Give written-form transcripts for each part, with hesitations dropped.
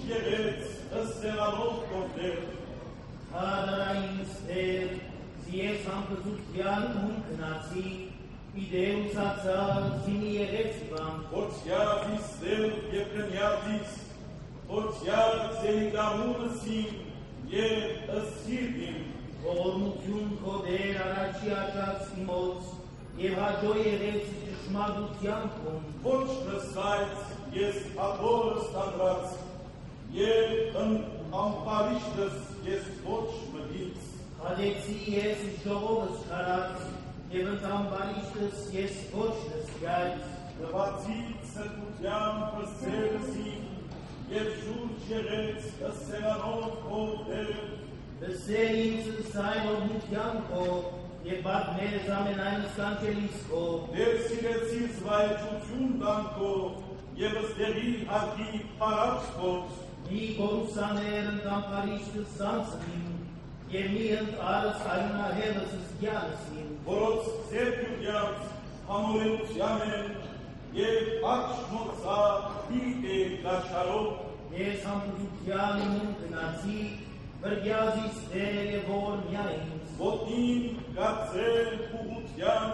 եղեց ըսեղանով կորդեր, Հարային ստեր, զիես համկծության հում կնացի, իդեուսացար զինի եղեց իվան, Որդյաց իստեր և կնյատիս, Որդյաց զենիգամունըսին և ըսիրդին, Ողորմություն քո դեր առաջի աճած իմոց, և հաջո եղեց ճշմարտության քոն, Ոչ նստայց ես աթորը ստանդրած, և ամպարիշտս ես ոչ մգից, Հադեցի ես ժողովս քարած, և ընդամբարիշտս ես ոչ նսյայց, Գվացի սրկության պսցերսին, և շուրջ եղեց ըսեղանով կորդեր, Լսեր ինձ սայն ողնության քո, և բատներս ամենայն սկանչելիս քո, Դեր սիրեցիս վայջություն դանքո, և ըստեղի հարկի պարաց կոց, մի կորուսաներ ընդամբարիշտս սանցնին, և մի ընդարս արյունահեղս զգյանսին, Որոց ձերքյուգյաց համորենության են, և աչ մոցա պիտ է գաշարով, ես համպուտության իմուն գնացի, վրգյազիս դեր և ողորմյա ինձ, Ոտին գացել ուղության,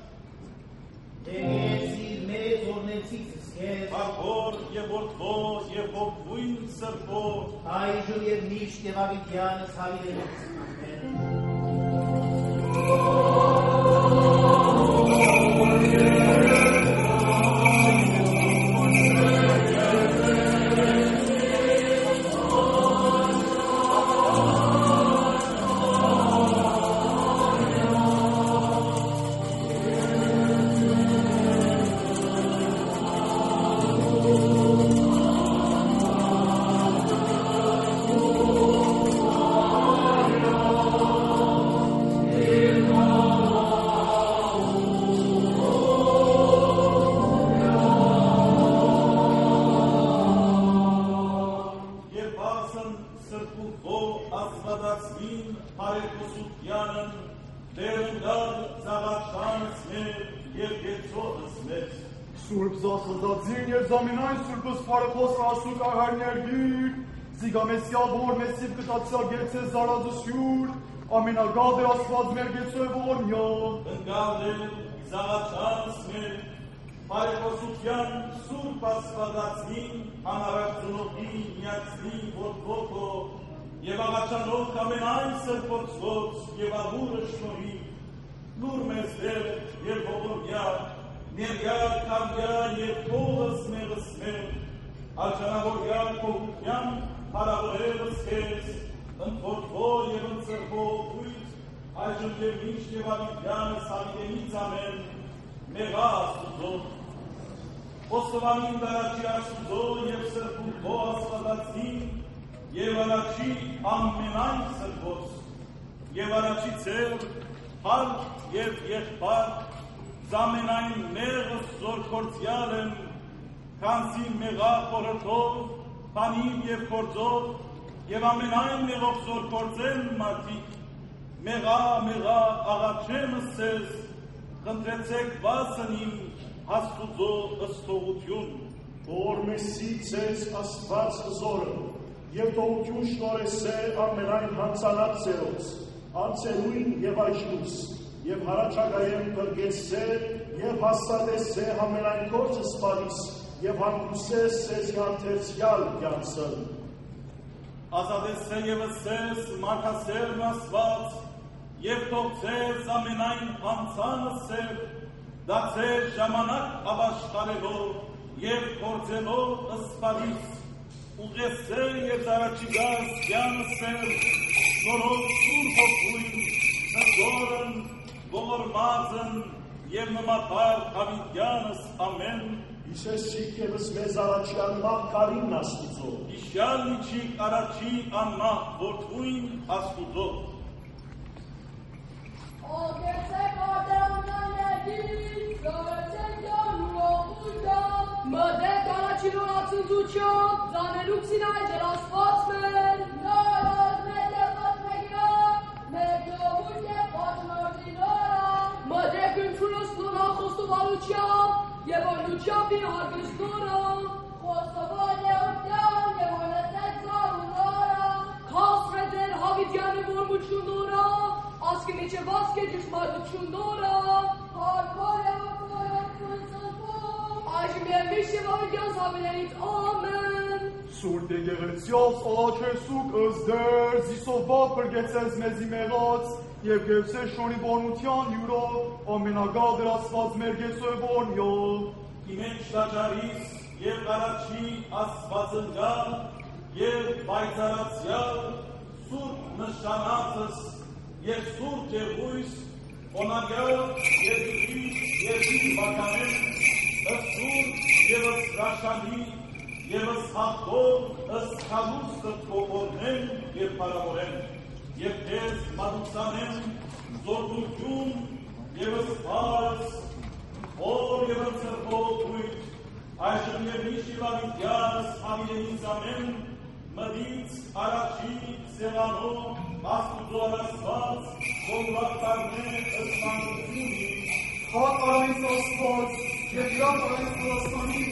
Դեգեցիր մեծ օրնեցիցս կեզ, Ախոր և որդվո և ողվույն սրբո, այժմ և միշտ և ավիդյանս հավիրելից, ամեն. Սուրբ Զախզածին և զամենայն Սուրբս պարեխոս ասուկ աղարներգիր, զիգամեսյալ ողոր մեսիվ կտացյալ գեցես զարազուսյուր, ամենագալ դեր ասված մեր գեցոյ ողորմյալ, Ընկալել զաղաչանս մեր, պարեխոսության Սուրբ ասվածածին, անարակցունողի միացնի որդվոքո, և աղաչանող ամենայն սրպոցոց և աղուրը շնորի, լուր մեզ դեր և ողորմյալ, Ներյա կամյա և փողս մեղս մեր, աջանավորյալ կողության հարավորելս կեզ, ընդորդվո և ընծրվո ույթ, այժմ և միշտ և ավիդյանս հավիդենից ամեն, մեղա աստուծո, ոստովանին դարաչի աստուծո և սրբունքո աստվածածին, և առաջի ամենայն սրբոց, և առաջի ծեր, հարկ և եղբար, Զամենայն մեղս զորքործյալ եմ, քանզի մեղա խորհրդով, բանիվ և գործով, և ամենայն մեղով զորքործեն մարդիկ, մեղա աղաչեմ ըսես, խնդրեցեք վասնիմ Աստուծո ըստողություն, որ մեսի ձեզ Աստված զորը, և տողություն շնորհեսե ամենայն հանցանած ձերոց, անցելույն և այժմուս, և հարաճագայեմ կրգեսե և հաստատեսե համենայն կործը սպարիս և հանգուսես սեզ յանթերցյալ յանցը։ Ազատեսե և ըսես մարդասերն աստված և թողցես ամենայն հանցանը սեր, դացեր ժամանակ ավաշխարելով և կործելով ըսպարիս, ուղեսե և զարաչիգար սյանը սեր, նորով սուր հոգույն, նգորն, ողորմածն և նմատար հավիդյանս ամեն, Իսեսիկ եվս մեզ առաջյալ մաղկարին աստուծո, Իշյալ միջիկ առաջի անմահ որդվույն աստուծո, Ոգեցեք ադամնաների, զորեցեք յանուրողույթան, մդեք առաջի նորացնձուչյան, զանելուք սինայ ջրասված մեր, նորոզ մետ և խոտմեգիրան, մեկ լովույթ և խոտմորդի նորան, մդեք ընչունս նորան խոստովանության, և օրնության մի հարգստորան, խոստովան եորդյան և օրնեցեք Աղբիչևաց կե ճշմարտություննորը, այժմ և միշտ և ավետյանց հավելենից ամեն։ Սուրտ եկեղեցյաց աղաչեսուկ ըզդեր, զիսով բաղ պրգեցես մեզի մեղած, և գևսես շոնի բորնության յուրով, ամենագադր ասված մեր գեսոյվորնյով։ Իմեն շտաճարիս և առաջի ասվածնգալ և բայցարացյալ, սուրտ նշանածս և սուրտ եղույս, օնագյալ և իքիս և իք բականեն, ըսուրտ և ըսրաշանի և ըսհաղթով ըսխալուստը կողորնեն և պարավորեն, և դեզ մադուցանեն զորդություն և ըսպարս, որ և ըսրբով ույթ, այժմ և միշտ ավիտյանս համիրենից ամեն, մդից առաջի սեղանով աստուծո արասված, որ վաղտարնե ըսմանությունի, Հատ արայից աստված, և իրան արայից Վրաստանին,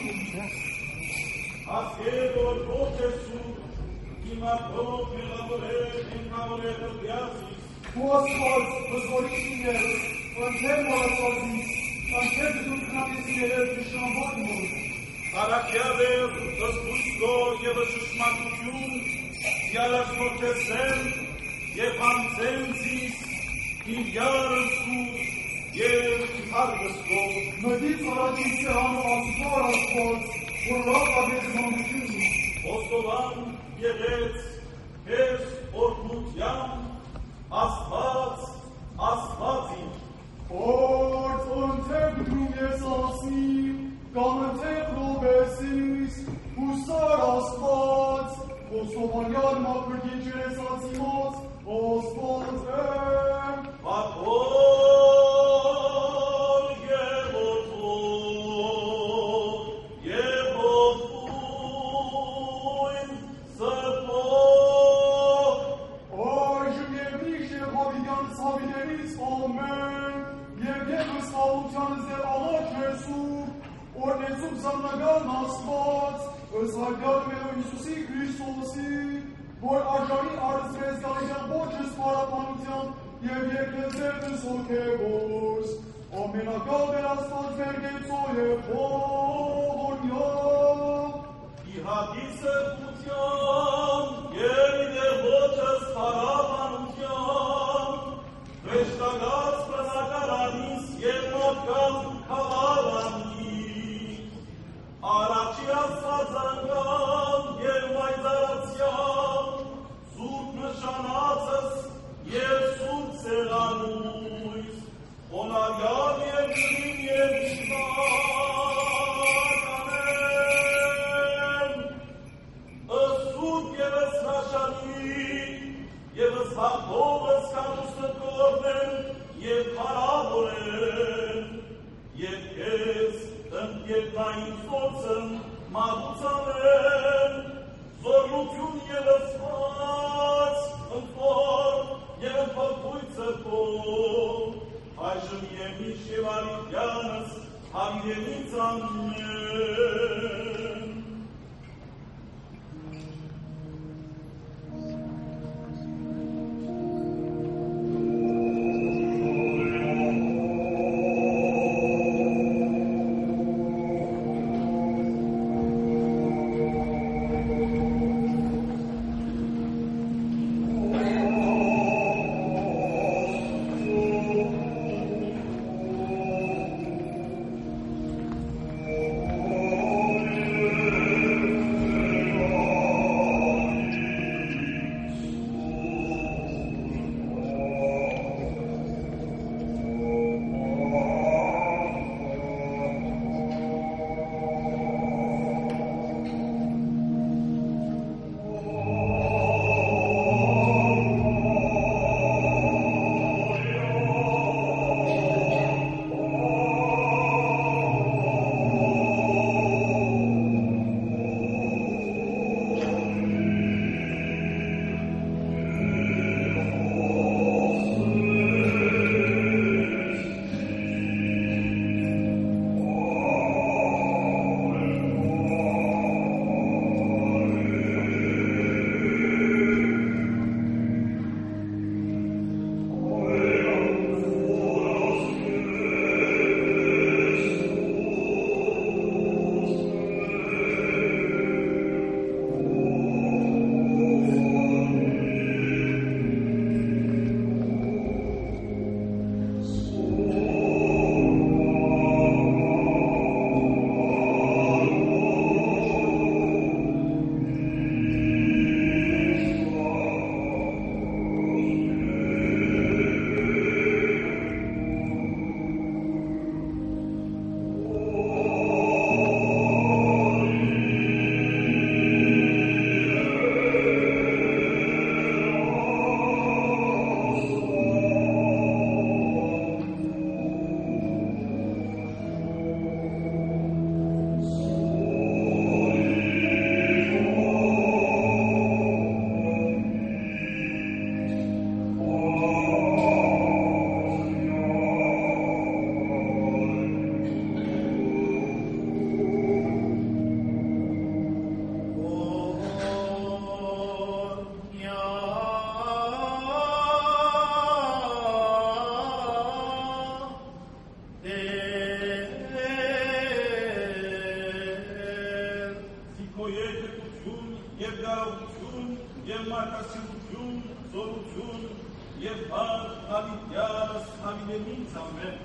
ասկեր որ ոչ է սուր, իմարտով մեղավորեր, ենքավորեր հրդյացիս, ու աստված, հզորիչին ես, ընթեր մորացվածից, ընթեր դու կնապեցի երև նշանվոր մոր, Արակյավեր, ըսպույսգո և ըշշմատություն, յալասնորդեսեն և հանցեն զիս, իվյարն սուր և հարգստով, մդից առաջին սեղանով աստվար աստված, որ լավ ագեզմանությունի, Ոստովան եղեց, հես օրգնության, աստվածին, Որդ ընթեղ դրում ես ասնիմ, կամ ընթեղ լոբեսիս, հուսար աստված, ոստովանյան մապրգի ջերեսացիմոց, աստված եմ, Վատոր և որդույն սրբով, այժմ և միշտ և հավիդյանս հավիդերից ամեն, և ևս խաղությանս դեր աղաչ Հեսուկ, օրնեցուկ զաննագան աստված, ըսհարգյալ մերո Հիսուսի Քրիստոսի, որ արժանի արծրեց գալիյան ոչս պարապանության և երկեցերնս հոգևորս, ամենագադեր աստված վերգեցո և հողորնյով, Իհատի սրբության, և իդեր ոչս պարապանության, վեշտագած պրզակարանիս և մոտկալ հաղարանիս, առաջի աստվածանգան և վայձարացյալ, սուրտ նշանածս և սուրտ սեղանույս, օնարյալ և շին և շվականեն, ըսուտ և ըսրաշանի, և ըսհաղթով ըսքանուստը կորնեն և պարավորեն, և կեզ ընկետնային ծոցն մադուցանեն, զորություն և ըսված, ընկոր և ընկորգույցը կով, այժմ և միշտ և արիքյանս հավիրենից ամեն, եւ գարողություն, եւ մարդասիրություն, զորություն, եւ հարկ հավիտյալս հավիտենից ամեն։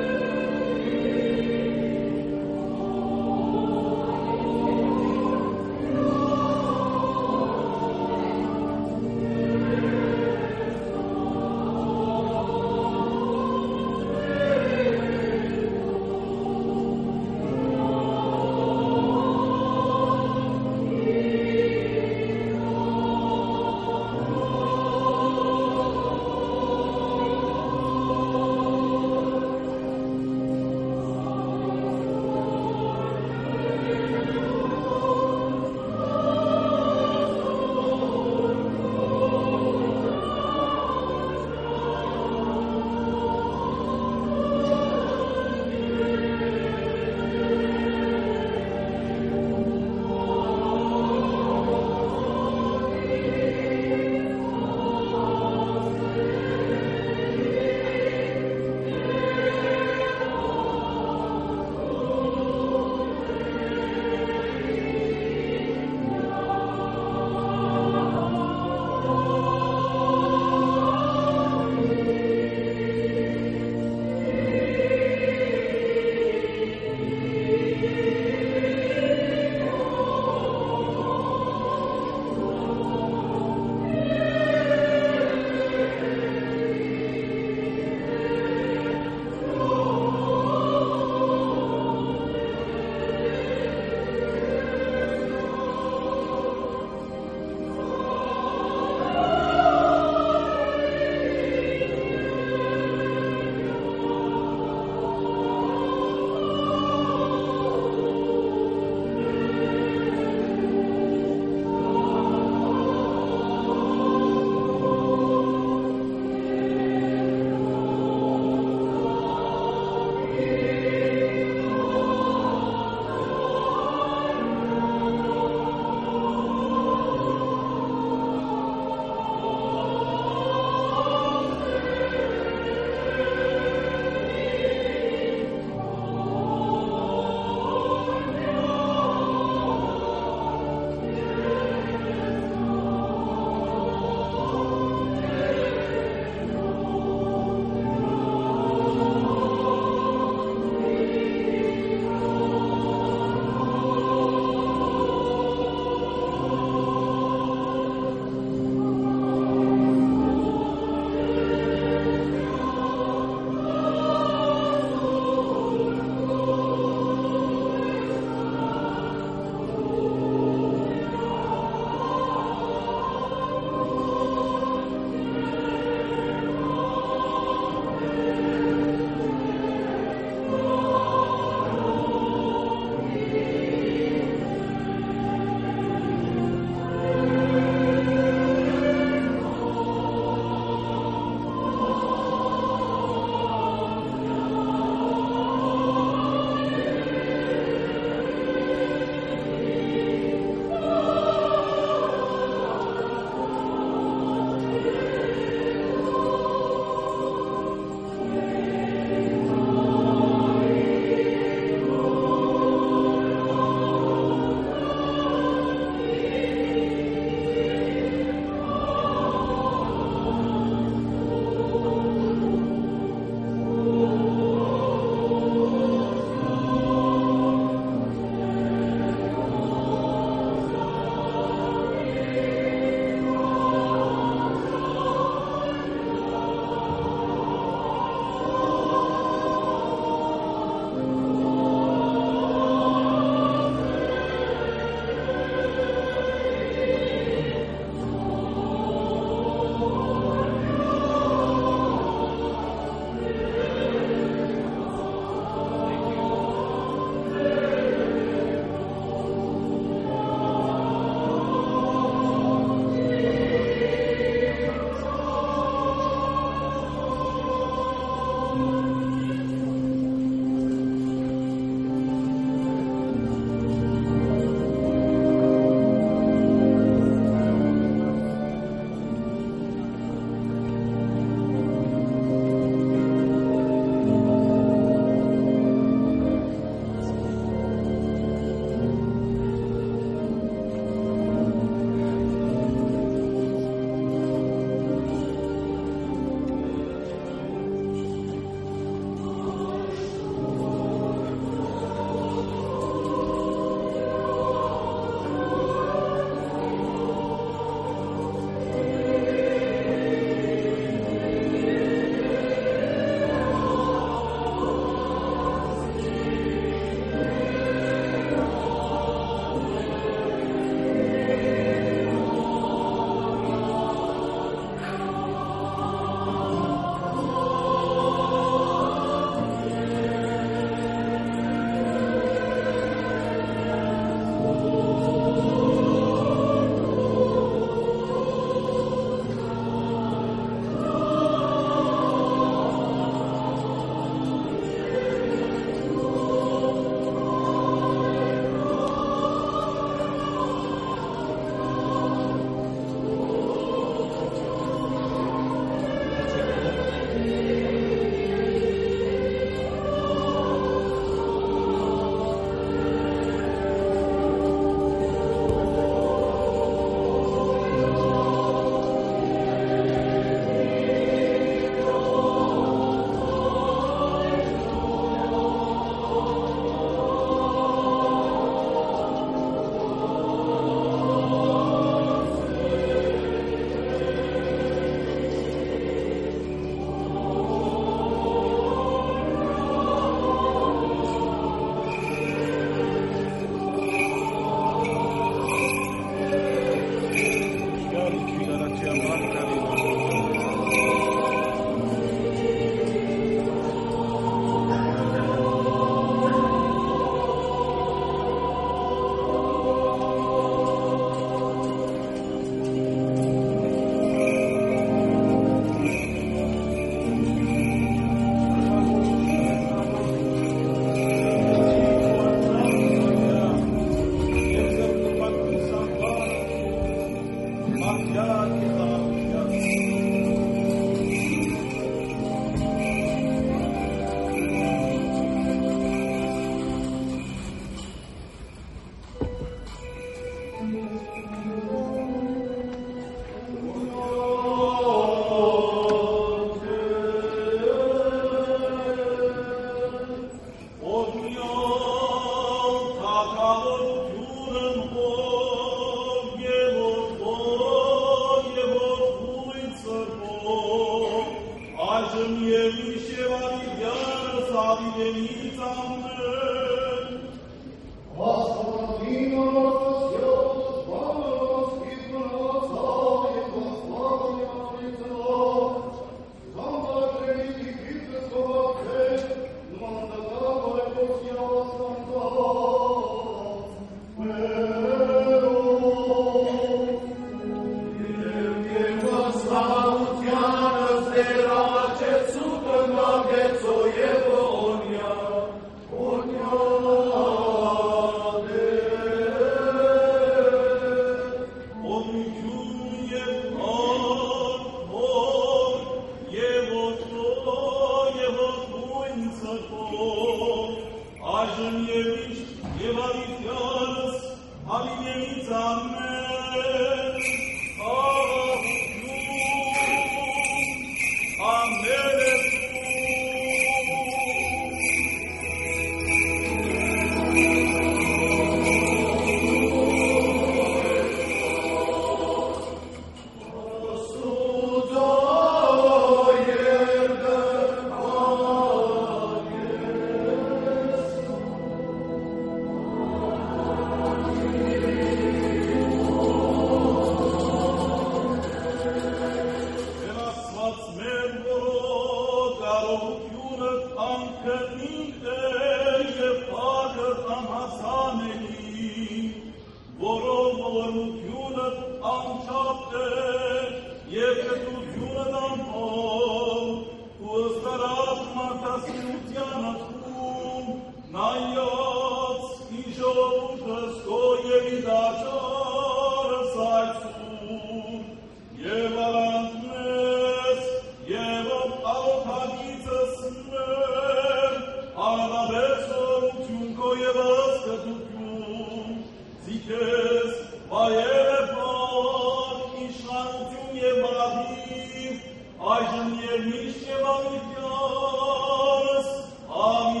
Այժմ և միշտ և անիքյալս, ամին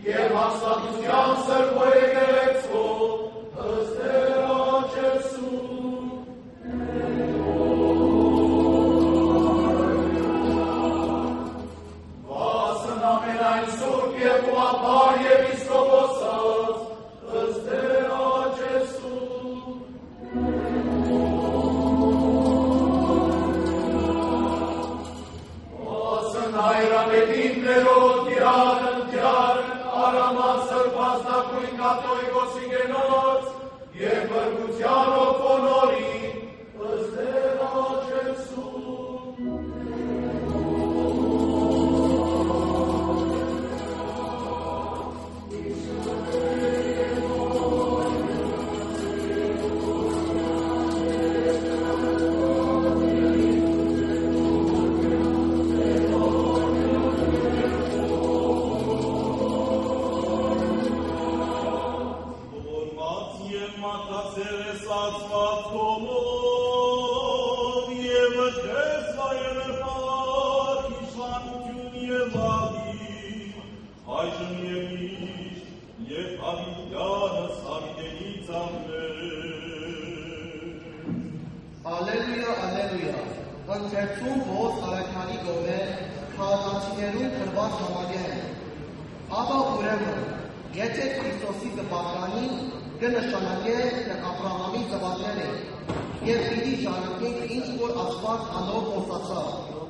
Եվ հաստատության սրբո եկեղեցու, ըստ Ջեսու։ Վասն ամենայն սուրբ և ուղղափառ եպիսկոպոսած, ըստ Ջեսու։ Վասն հայրամետիններոտ դյարն արամած սրբած դակույն կաթողիկոսի գենոց և բրգության ոգոնորի ըստ Ջեսու։ Ալելույա, ալելույա, ընթերցում ոս արեքանի գոմե, քաղաքացիներուն կրված համագեն։ Աբա ուրեմն, եթե Քրիստոսի կպատրանի, կնշանակե Աբրահամի ծավալներ են, և պիտի ժանանքենք ինչ որ Աստված անով խոսացավ։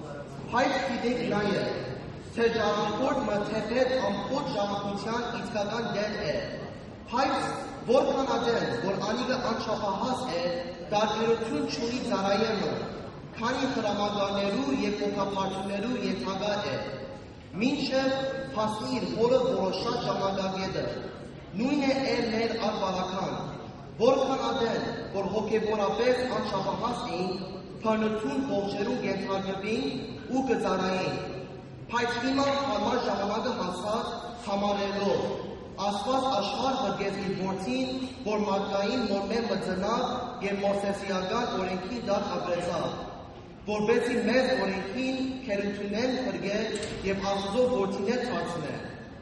Հայց գիտենք նաև, թե ժառանգորդ մթեփետ ամբողջ ժառանգության իսկական դեր է։ Հայց որքան ադեն, որ անիգը անչափահաս է, տարբերություն չունի ծառայելը, քանի հրամագարներու և ոգապարություններու ենթակա է, մինչև հասնի իր հորը որոշած ժամանակագետը, նույն է մեր արվարական, որքան ադեն, որ հոգևորապես անչափահաս էին, բռնություն ողջերու ենթարկվին ու կծառային, բայց հիմա համար ժամանակը հասած համարելով, Աստված աշխարհ հրգեց իր որդին, որ մարդկային մորմե մծնավ և մովսեսիական օրենքին դատ ապրեցավ, որպեսզի մեզ օրենքին քերությունեն հրգե և Աստծո որդիներ դարձնե։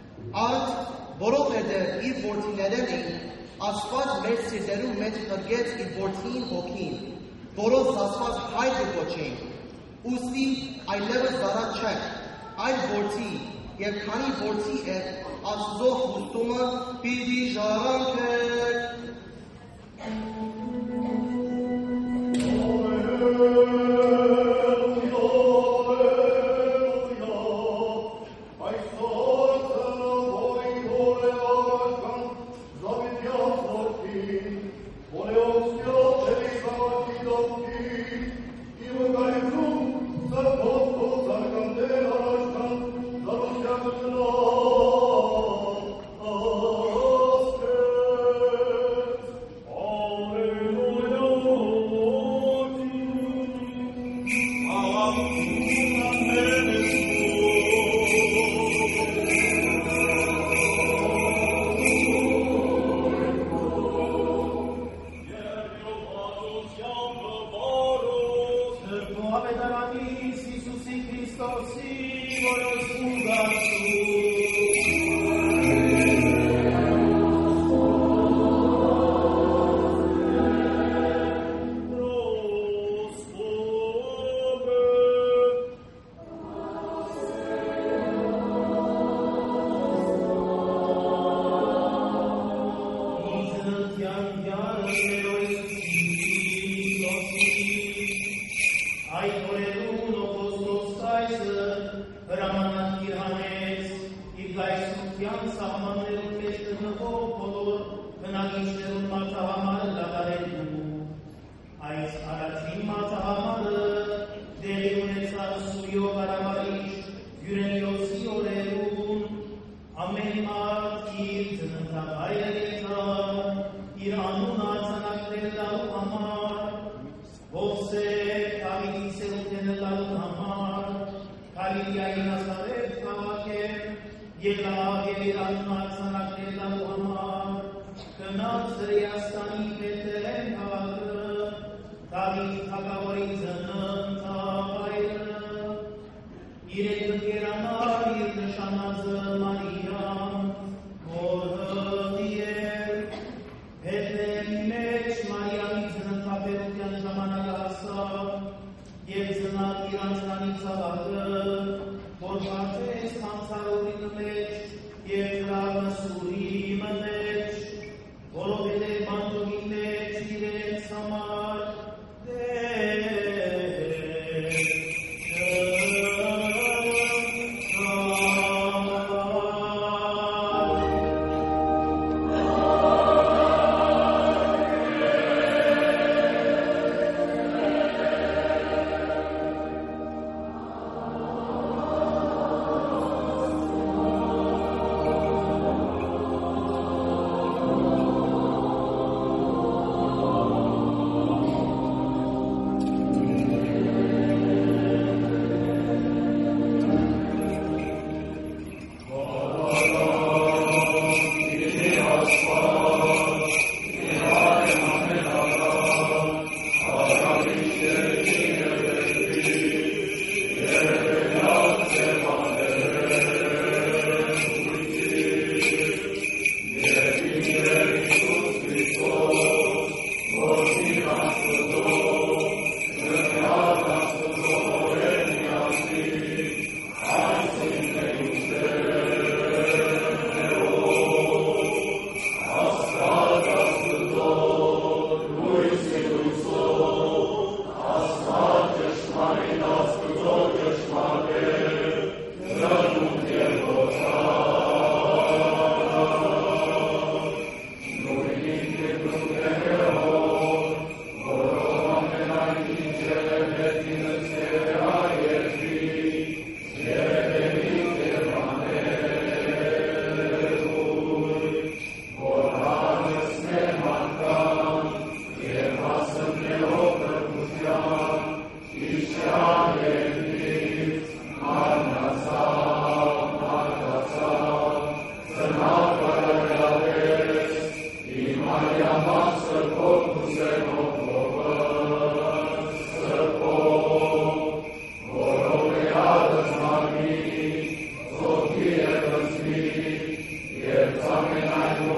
Արդ, որովհետև իր որդիներեն էին, Աստված մեր սիրտերու մեջ հրգեց իր որդին հոգին, որով ասված հայր կոչենք, ուստի այլևս դառա չեք, այլ որդի, և քանի որդի է, Աստծո հուստումը պիտի ժառանգեք։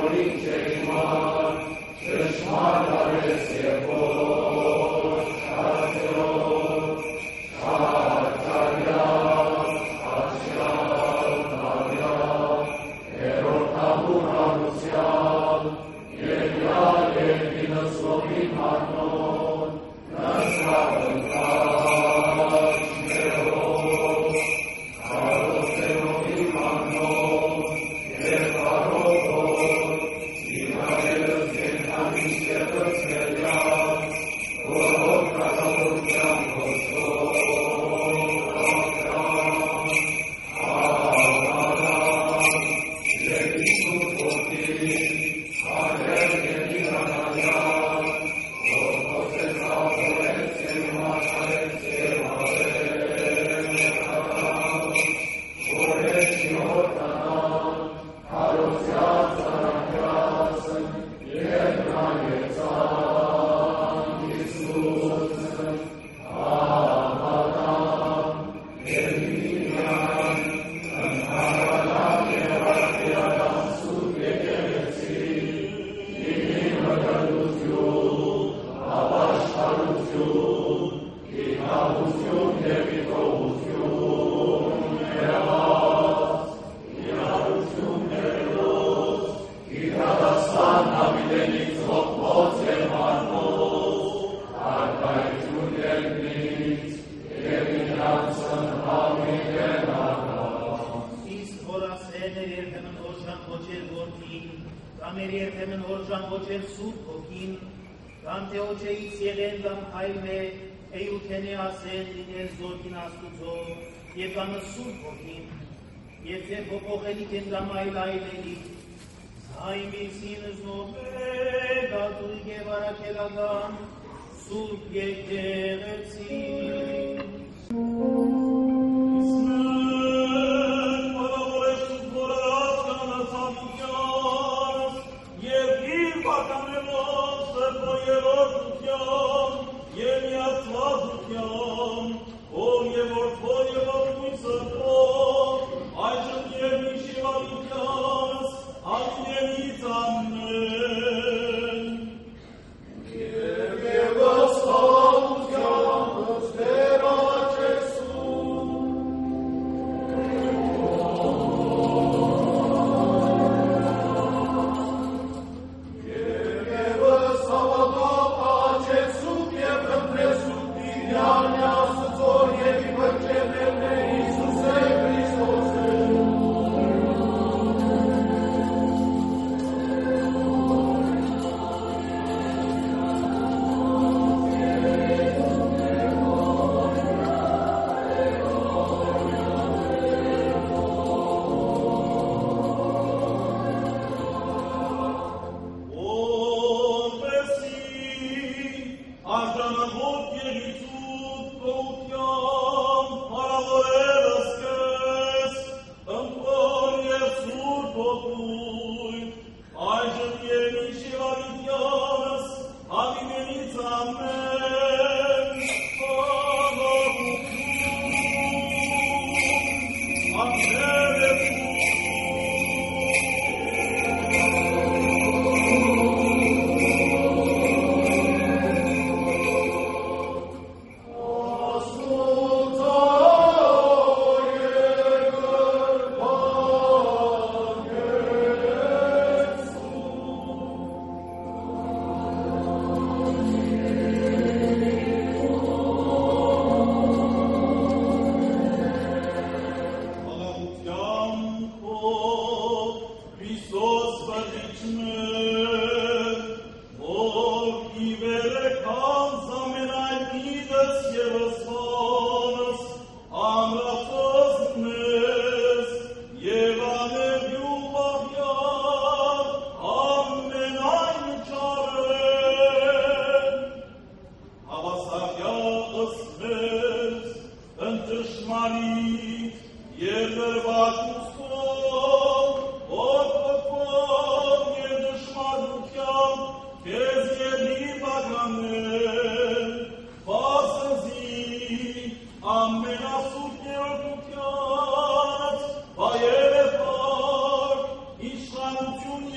Ieter vacus o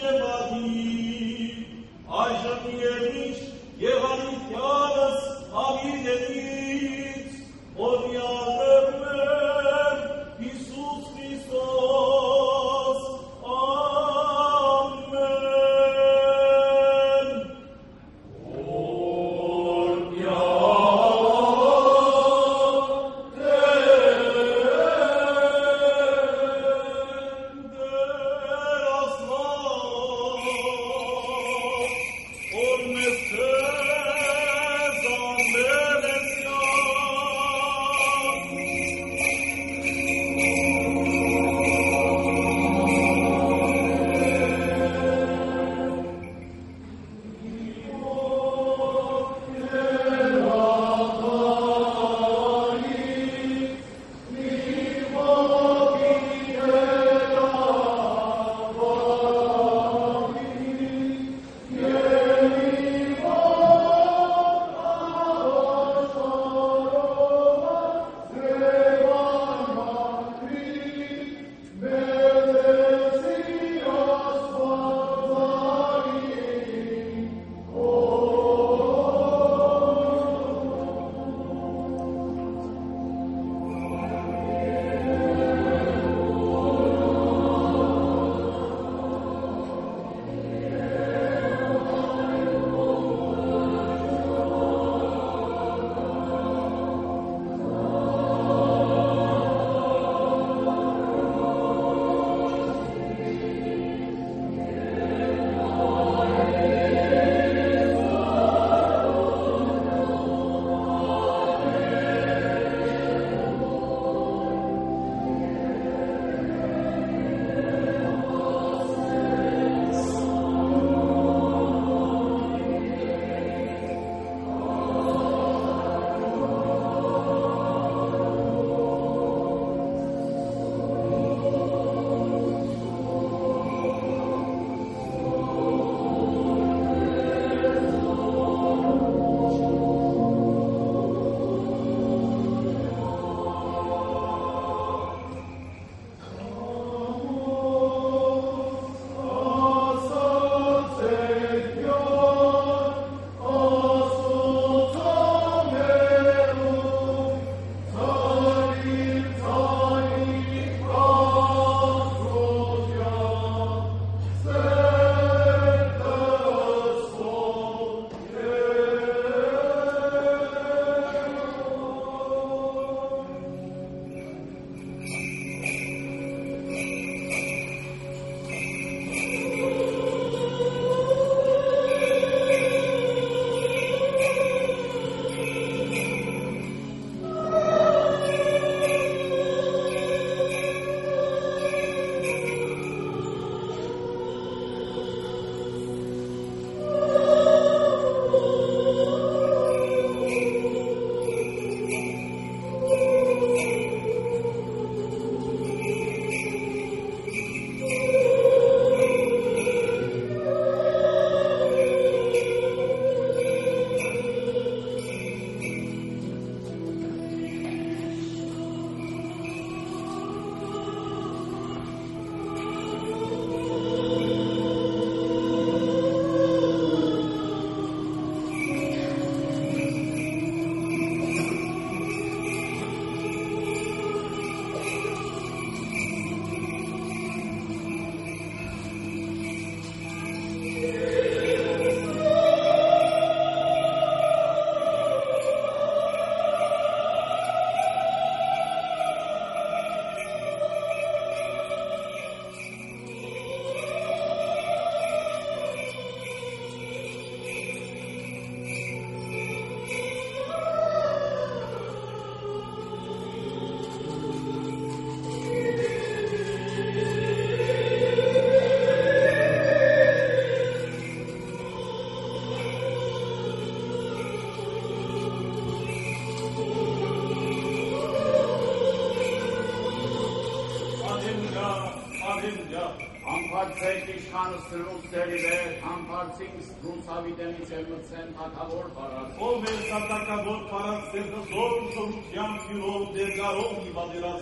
Ամբարձեքիչ խանսրուց դերիվեր, ամբարձինք ռուսավիտենից ելմծեն հակավոր պարած։ Ով էր սատակավոր պարած դերնզոր շողության հյուրով դերգարով հիվադերացնի,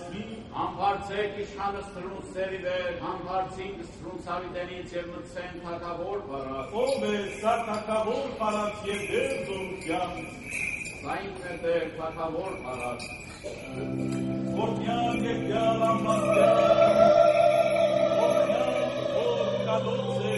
Համբարձեք իշխանը ստրունսերի վեր, համբարձինք ստրունսավիտենից և մտսեն թակավոր պարած։ Ով է սա թակավոր պարած և դեր զորության։ Սա ինքն է դեր թակավոր պարած։ Որտյան եկյալ ամբաստյան, որտյան որ կադոց է,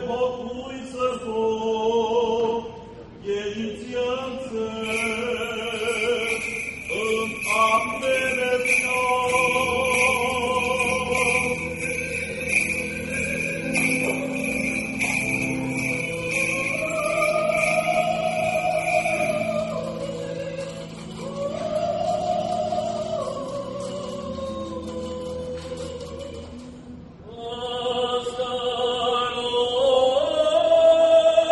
Oh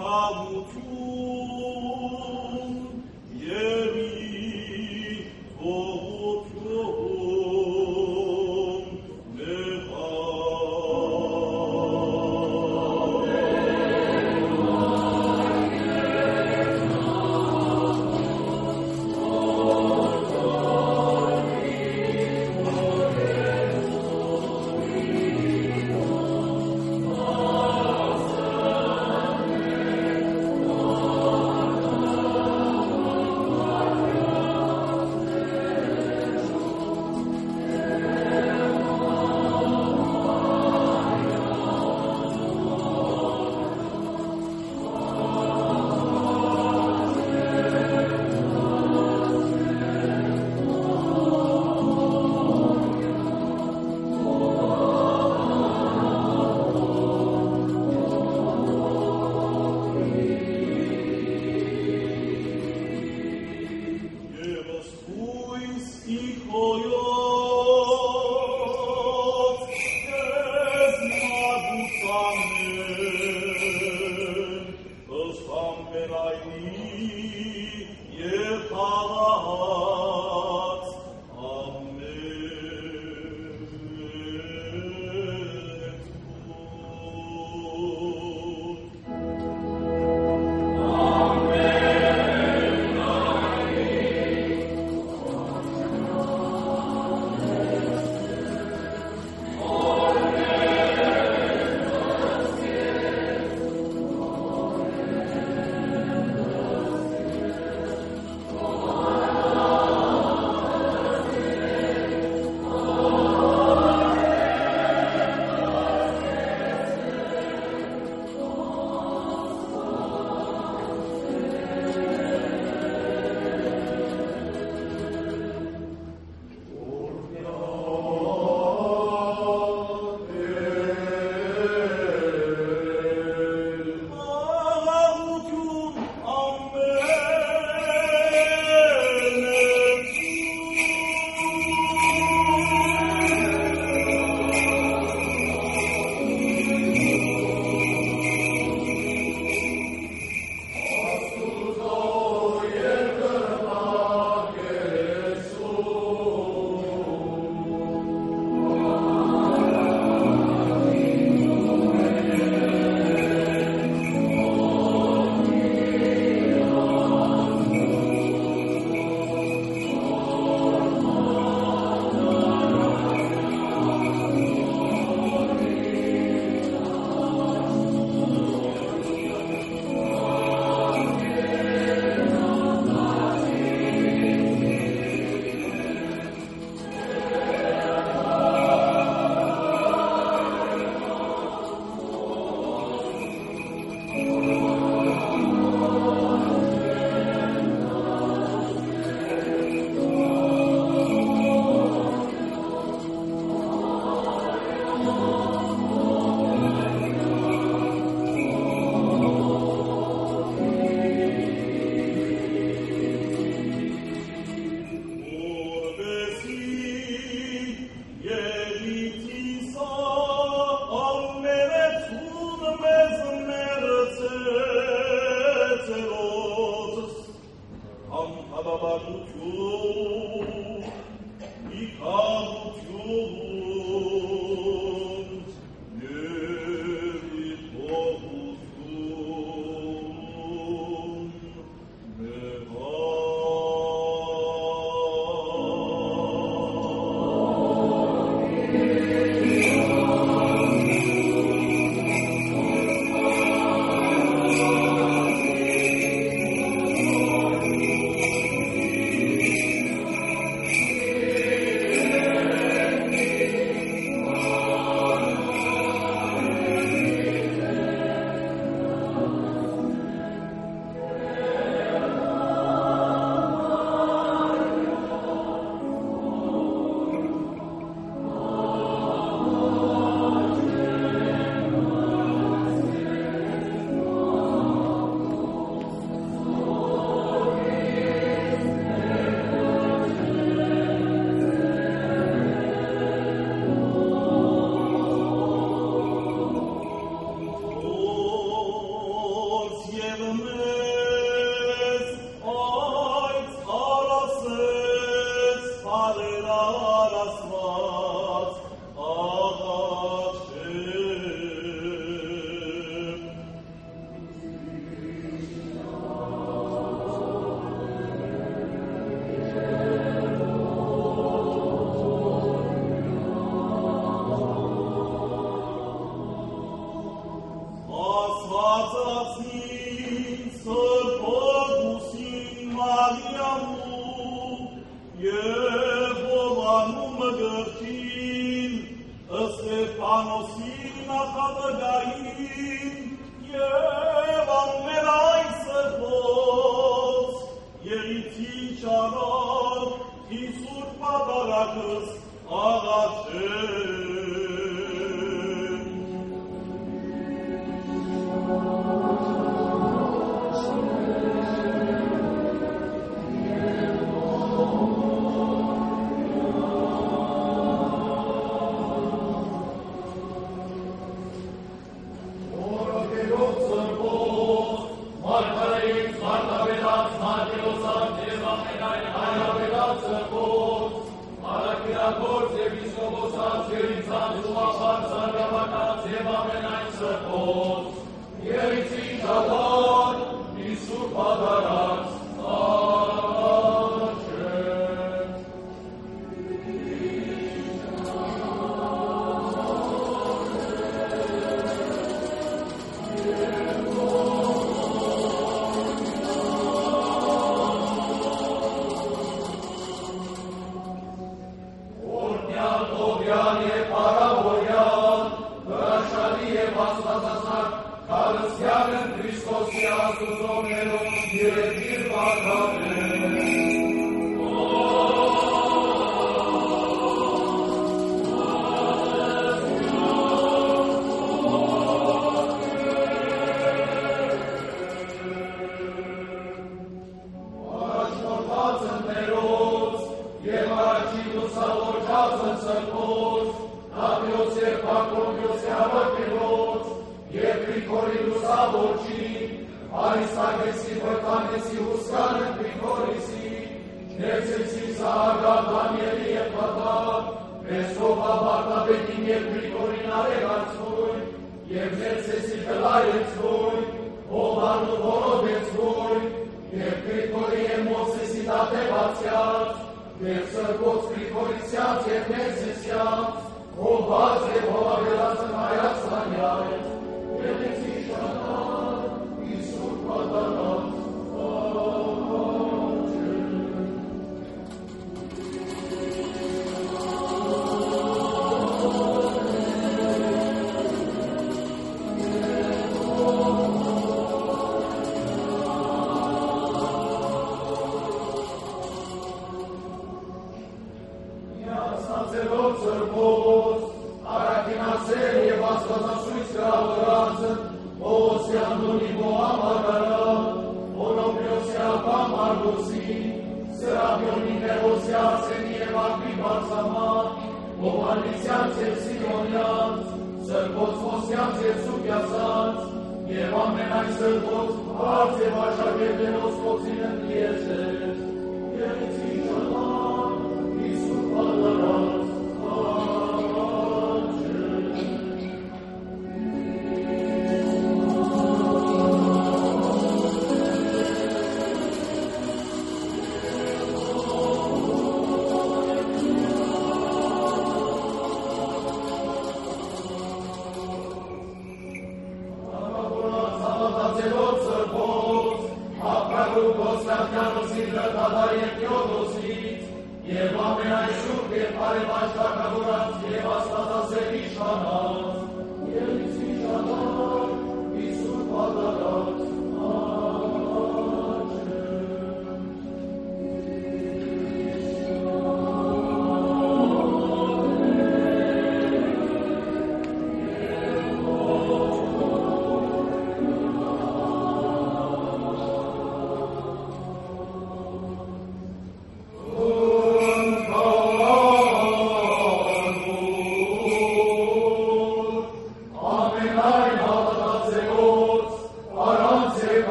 Մեզ մերձ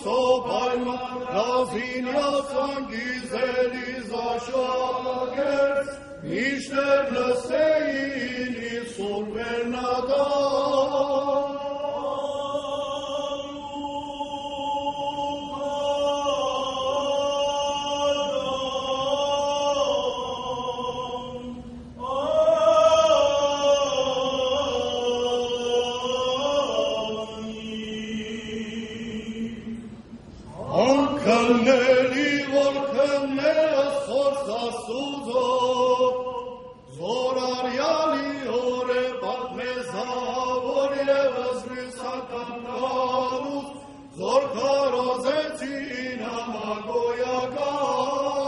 Սոպայման ռազինյաց անգիզելիս աշակերց, միշտեր լսեին իր սուր վերնադան, Քննելի որ քննես խորս Աստուծո, զորարյալի հոր է պատմեզավոր ևս լուսական կանուց, զոր քարոզեցին համագոյական,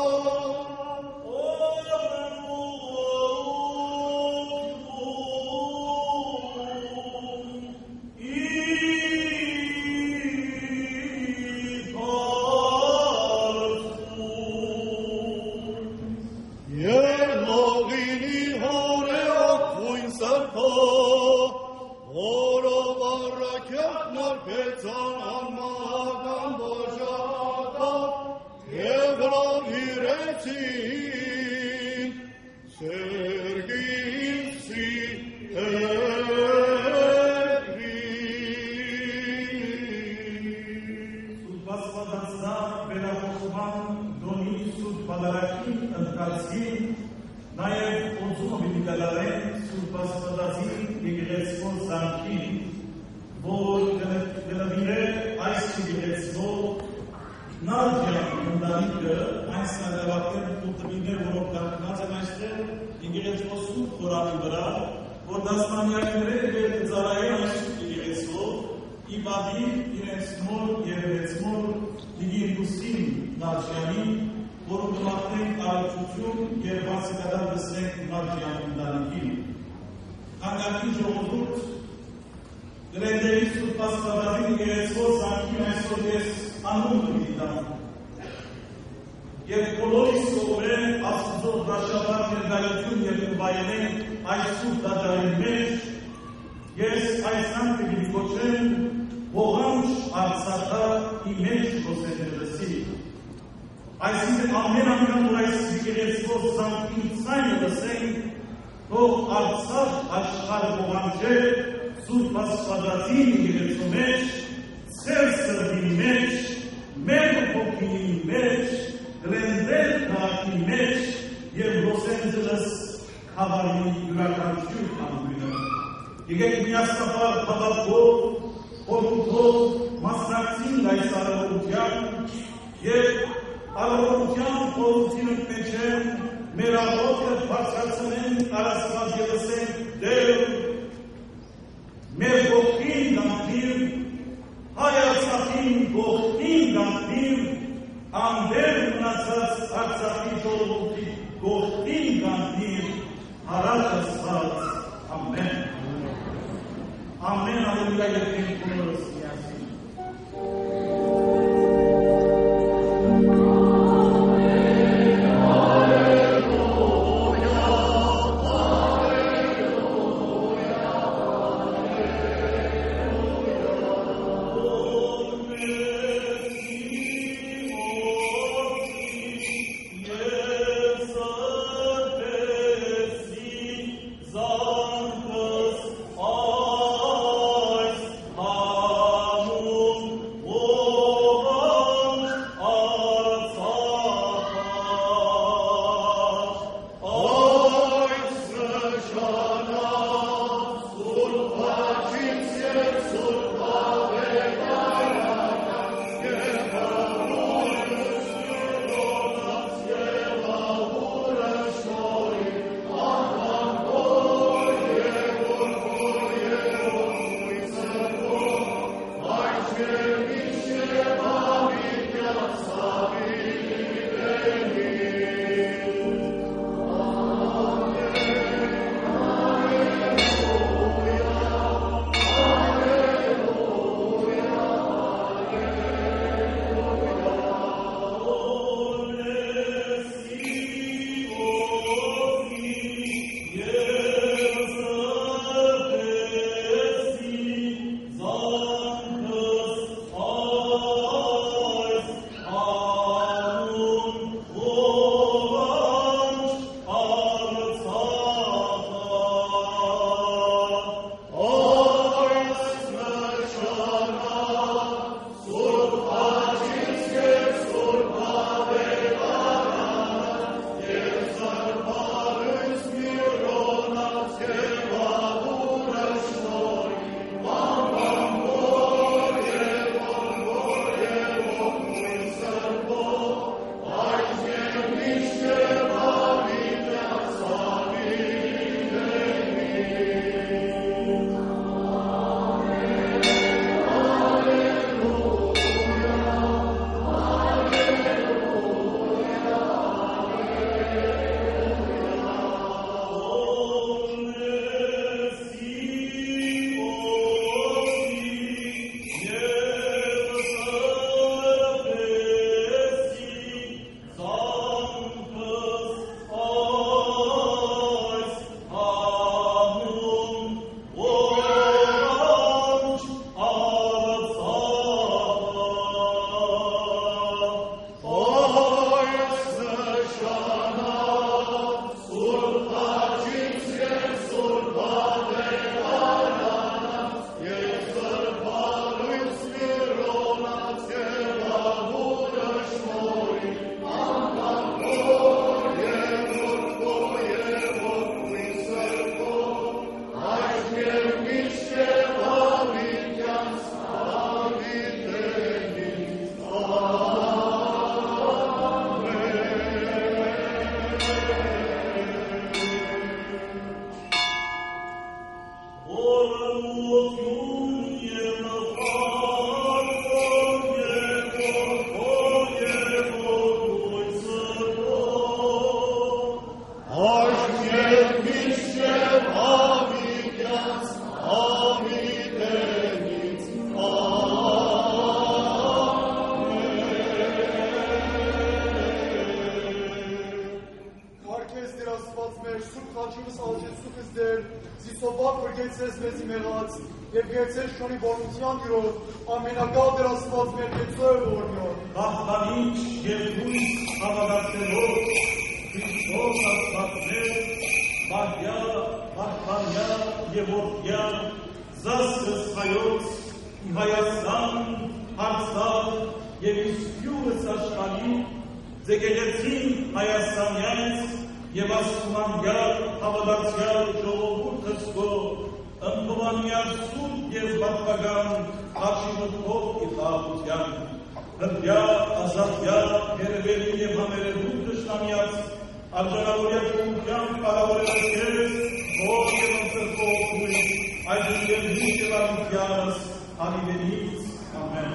Սիսոպակ վրգեցես մեզ իմեղած, և գեցես շոնի բորմության յուրով, ամենագալ դեր ասված մեր գեցոյ որնյոր։ Կաղտանիչ և հույս հավագացելով, Քրիստոս աստվածներ, Մահյա, Մահվանյա և Որդյա, Զասկս հայոց, Հայաստան, Հարցալ և իսկյուրս աշխանի, ձեգեգեցին Հայաստանյանց և աստումանյալ հավադացյալ ժողովուրդս կո, ընդովանյալ սուրբ և բապագան, հաշիմըթով իխաղության, հրդյա, ազատյա, հերևերի և համերևում դշնամյաց, արժանավորյալ կողության պարավորել կերս, ով և ընծրկով հույն, այդն և հիշ և արմությանս, անիվենից, ամեն։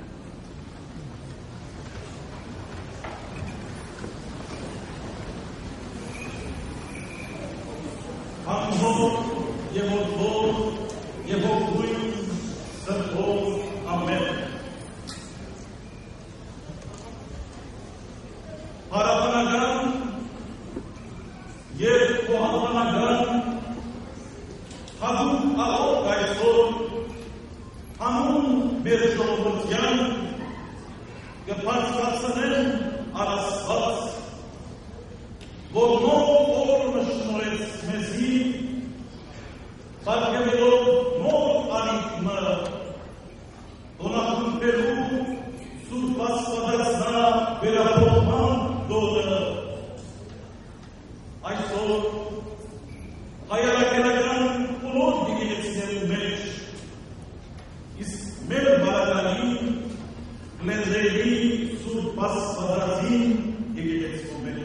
Անհոր և որդոր և ողույն սրտով ամեն։ Հարաբանական և կողաբանական հատուկ աղոտ այսօր հանուն մեր ժողովրդյան կբարձրացնեն առասված, որ նոր օր նշնորհեց մեզի, պատկերելով նոր անիքմը, տոնախմբելու սուրբ աստվածածնա վերապրողման դոնը։ Այսօր հայրաքելական բոլոր դիգեցներու մեջ, իսկ մեր բարակային լեզերի սուրբ աստվածածին դիգեցնու մեջ։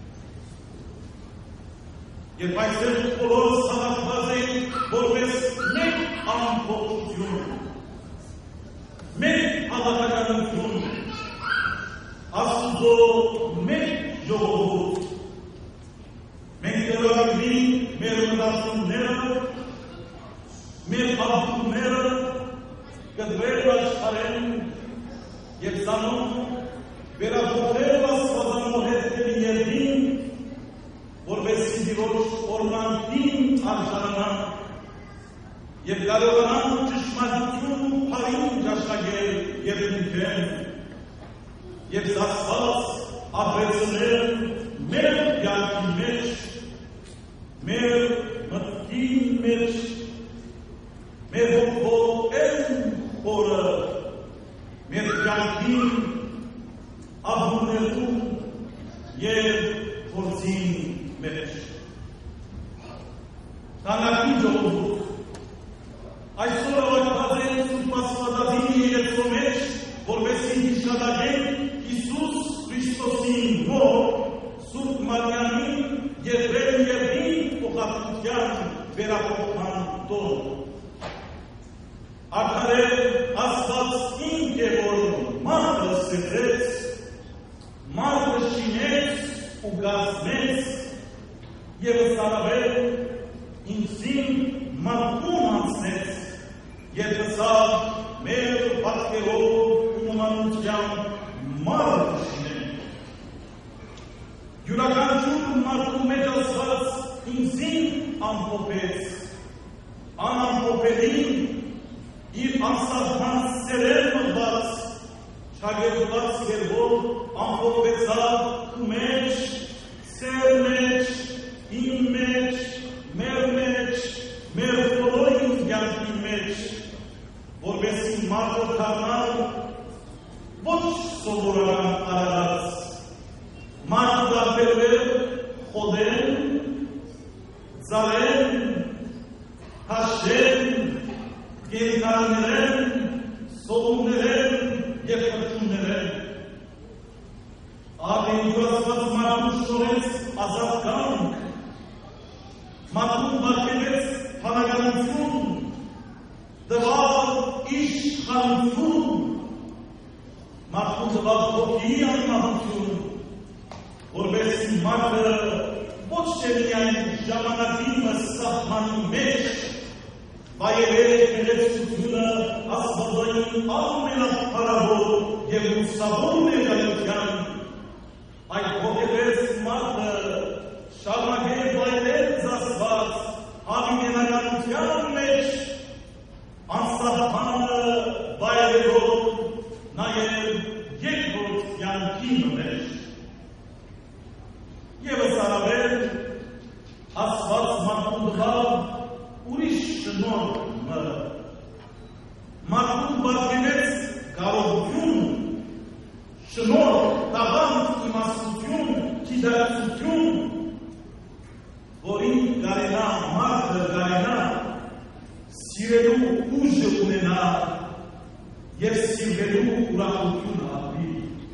Երբ այսեր բոլորս հավաքված են որպես մեկ ամբողջություն, մեկ հավատականություն, Աստուծո մեկ ժողովուրդ, մենք կրավենք մեր մտածումները, մեր ապրումները կդրել աշխարհեն և զանոն վերափոխել աստվածամոհերների երկրին, որպեսզի Տիրոջ օրհնանքին արժանանան և կարողանան ճշմարտություն փարին ճաշակել և նյութեն և զասված ապրեցնել մեր կյանքի մեջ, մեր մտքի մեջ, մեր հոգով են օրը, մեր կյանքին ապրունելու և փորձին մեջ։ Թանկագին ժողովուրդ, այսօր հավաքված են սուրբ աստվածածին երեկվո մեջ, որպեսզի հիշատակեն Հիսուս Քրիստոսի նոր սուրբ Մարիամի և վերնյերդի փոխադրության վերապրողման տոն։ Արդարե Աստված ինք է, որ մարդը սեծեց, մարդը շինեց ու գազմեց և ըստարավեր ինձին մարդուն անցնեց և հսավ մեր պատկերով ու նմանությամբ մարդ շինենք։ Յուրաքանչյուր մարդու մեջ ասված ինձին ամփոփեց, անամփոփելին իր անսահման սերեր մղված, չագերված կերպով ամփոփվեցավ ու մեջ, սեր մեջ, իմ մեջ, մեր բոլորին կյանքի մեջ, որպեսզի մարդը դառնալ ոչ սովորական արարած, մարդը դարձել խոդեն, ծառեն, հաշեն, կենդանիներեն, սովուններեն և կրճուններեն։ Աղենյուրացված մարդու շորեց ազատ կյանք, մարդուն բարգևեց հանրականություն, տվավ իշխանություն, մարդուն տվավ հոգի անմահություն, որպեսզի մարդը ոչ թե միայն ժամանակի սահմանի մեջ վայելել է գեղեցկությունը աստվածային ամենափարավոր և լուսավոր ներկայության, այլ ոգևեց մարդը շարունակել վայելել Աստված հավինենականության մեջ անսահմանը վայելելով նաև երկրորդ կյանքի մեջ։ Եվս առավել Աստված մարդուն տվավ ուրիշ շնորհը, մարդուն բարգավաճեց կարողություն, շնորհ, տաղանդ, իմաստություն, գիտակցություն, որին կարենա մարդը կարենա սիրելու ուժը ունենա և սիրվելու ուրախություն ապրի։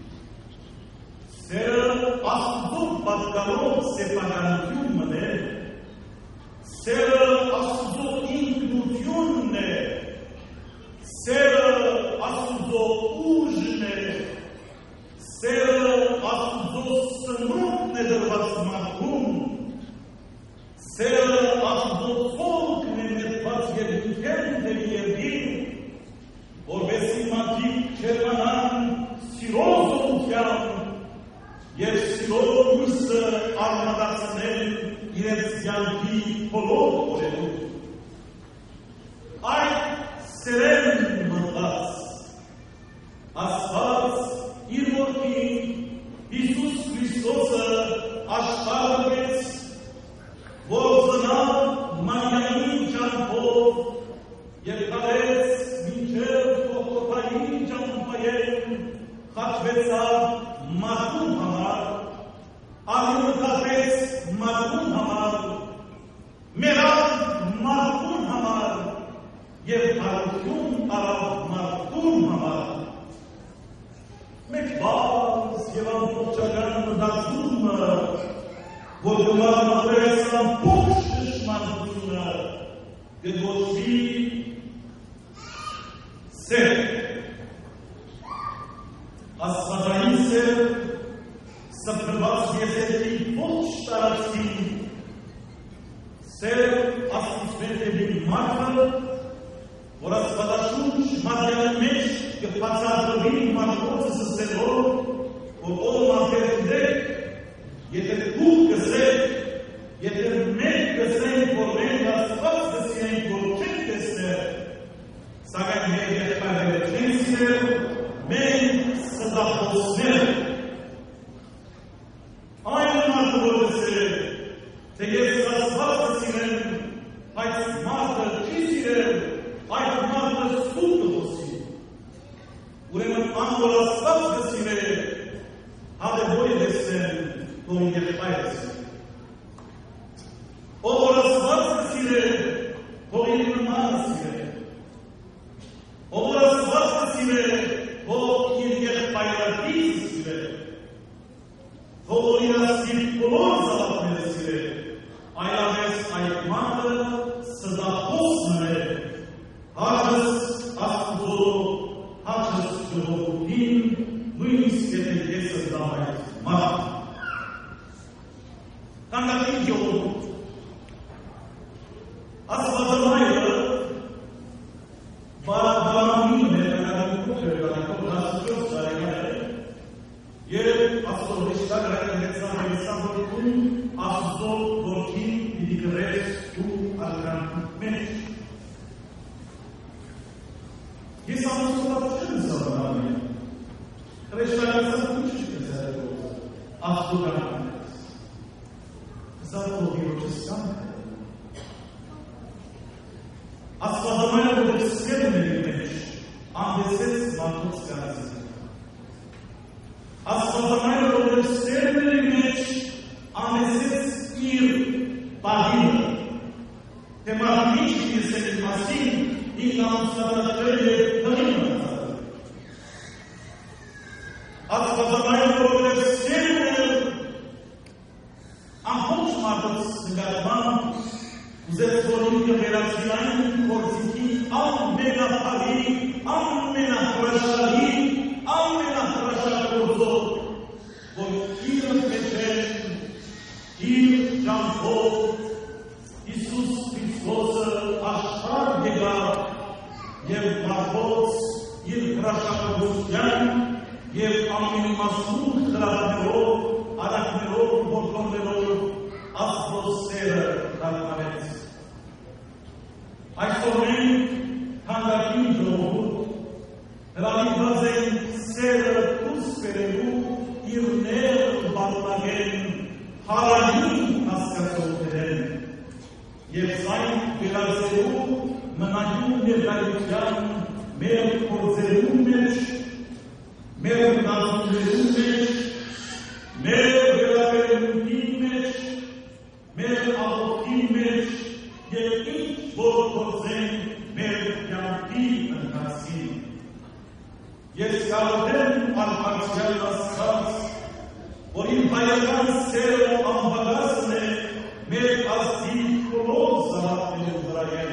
Սերը Աստծո պատկալով սեփականություն մներ, սերը Աստծո ինքնությունն է, սերը Աստծո ուժն է, սերը Աստծո սնունդն է դրված մարդում, սերը Աստծո ցոլքն է ներված և ինքեն դեպի երկին, որպեսզի մարդիկ չերմանան սիրո զորությամբ և սիրո լույսը արմատացնեն իրենց կյանքի բոլոր օրերում։ Այդ սերեն մտած Աստված իր որդին Հիսուս Քրիստոսը աշխարհ եկեց, որ ծնա Մարիամի ճամփով և գալեց մինչև Գողգոթայի ճամփայեն խաչվեցավ մարդուն համար, աղյունքացեց մարդուն համար, մեռավ մարդուն համար և հարություն առավ մարդուն համար։ Մեկ բաց և ամբողջական մտածումը, որ կմարմարվեց ամբողջ ճշմարտությունը, կգործվի սեր։ Աստվածային սեր սփռված եզերքի ողջ տարածքին, սեր Աստծուց դեպի մարդը, որ Աստվածաշունչ Մարիամի մեջ կբացատրվի մարդոցը սսելով, որ ով մարդերք, եթե դուք կսեք, եթե մենք կսենք, որ մենք Աստված կսիրենք, որ չենք տեսնել, սակայն մեր եղբայրները չեն սիրել, մենք ստախոսներ։ Այն մարդը որ կսիրել, թե ես Աստված կսիրեմ, այդ մարդը չի սիրել, այդ մարդը սուտ կխոսի։ Ուրեմն անոր Աստված կսիրել, հադեհոյ լեսեն, որ եղբայրս է։ Ով որ Աստված կսիրել, որ իր նմանը սիրել։ Ով որ Աստված կսիրել, որ իր եղբայրատից սիրել։ Ով որ իր ասիտ բոլոր զավակները սիրել, այլապես այդ մարդը ստախոսն է, հաճս Աստծո, հաճս ժողովրդին, նույնիսկ եթե ես ըդամ այդ մարդ։ Թանկագին ժողովուրդ, Աստվածամայրը բարամին է կանանքով երկանքով 14 տարեկան է և Աստծո հրեշտակ հայտնեցան հայեցան որքում Աստծո որդին պիտի գրես ու ալրան մեջ։ Ես ամուսնovat չեմ զավանալի, հրեշտակացան ու չկսել Աստծո կանանքից։ Զատով իրոչստան է։ Աստվածամայրը որ սերն է մեջ, անդեսեց մարդոց կարազին։ Աստվածամայրը որ սերն է մեջ, անդեսեց իր պահինը, թե մարդի չգեսել իր մասին, ինքն ամուսնատաշել և տնին մնացել։ Աստվածամայրը որ սերն է, ամբողջ մարդոց նկատմամբ ուզեց որ ինքը վերացվի այն գործիքի ամենափարի, ամենահրաշալի, ամենահրաշագործով, որ իր մեջ են, իր ճամփով Հիսուս Քրիստոսը աշխարհ եկավ և մարդոց իր հրաշագործության և ամենիմասնուն խրատներով, արակներով, որդորներով Աստծո սերը դարձավ։ Այսօր հանդակին ժողովուրդ հրավիրված են սերը դուրս բերելու իր նեղ բանտագեն հարային հասկացողներեն և այն վերածելու մնայուն ներկայության մեր փորձերու մեջ, մեր մտածումներու մեջ, մեր վերաբերմունքի մեջ, մեր աղոթքի մեջ և ինչ որ փորձենք մեր կյանքի ընթացքին։ Ես կարող եմ անկարծյալ ասած, որ իմ հայական սերը անբագասն է մեր ազգի բոլոր զավակների վրայեն։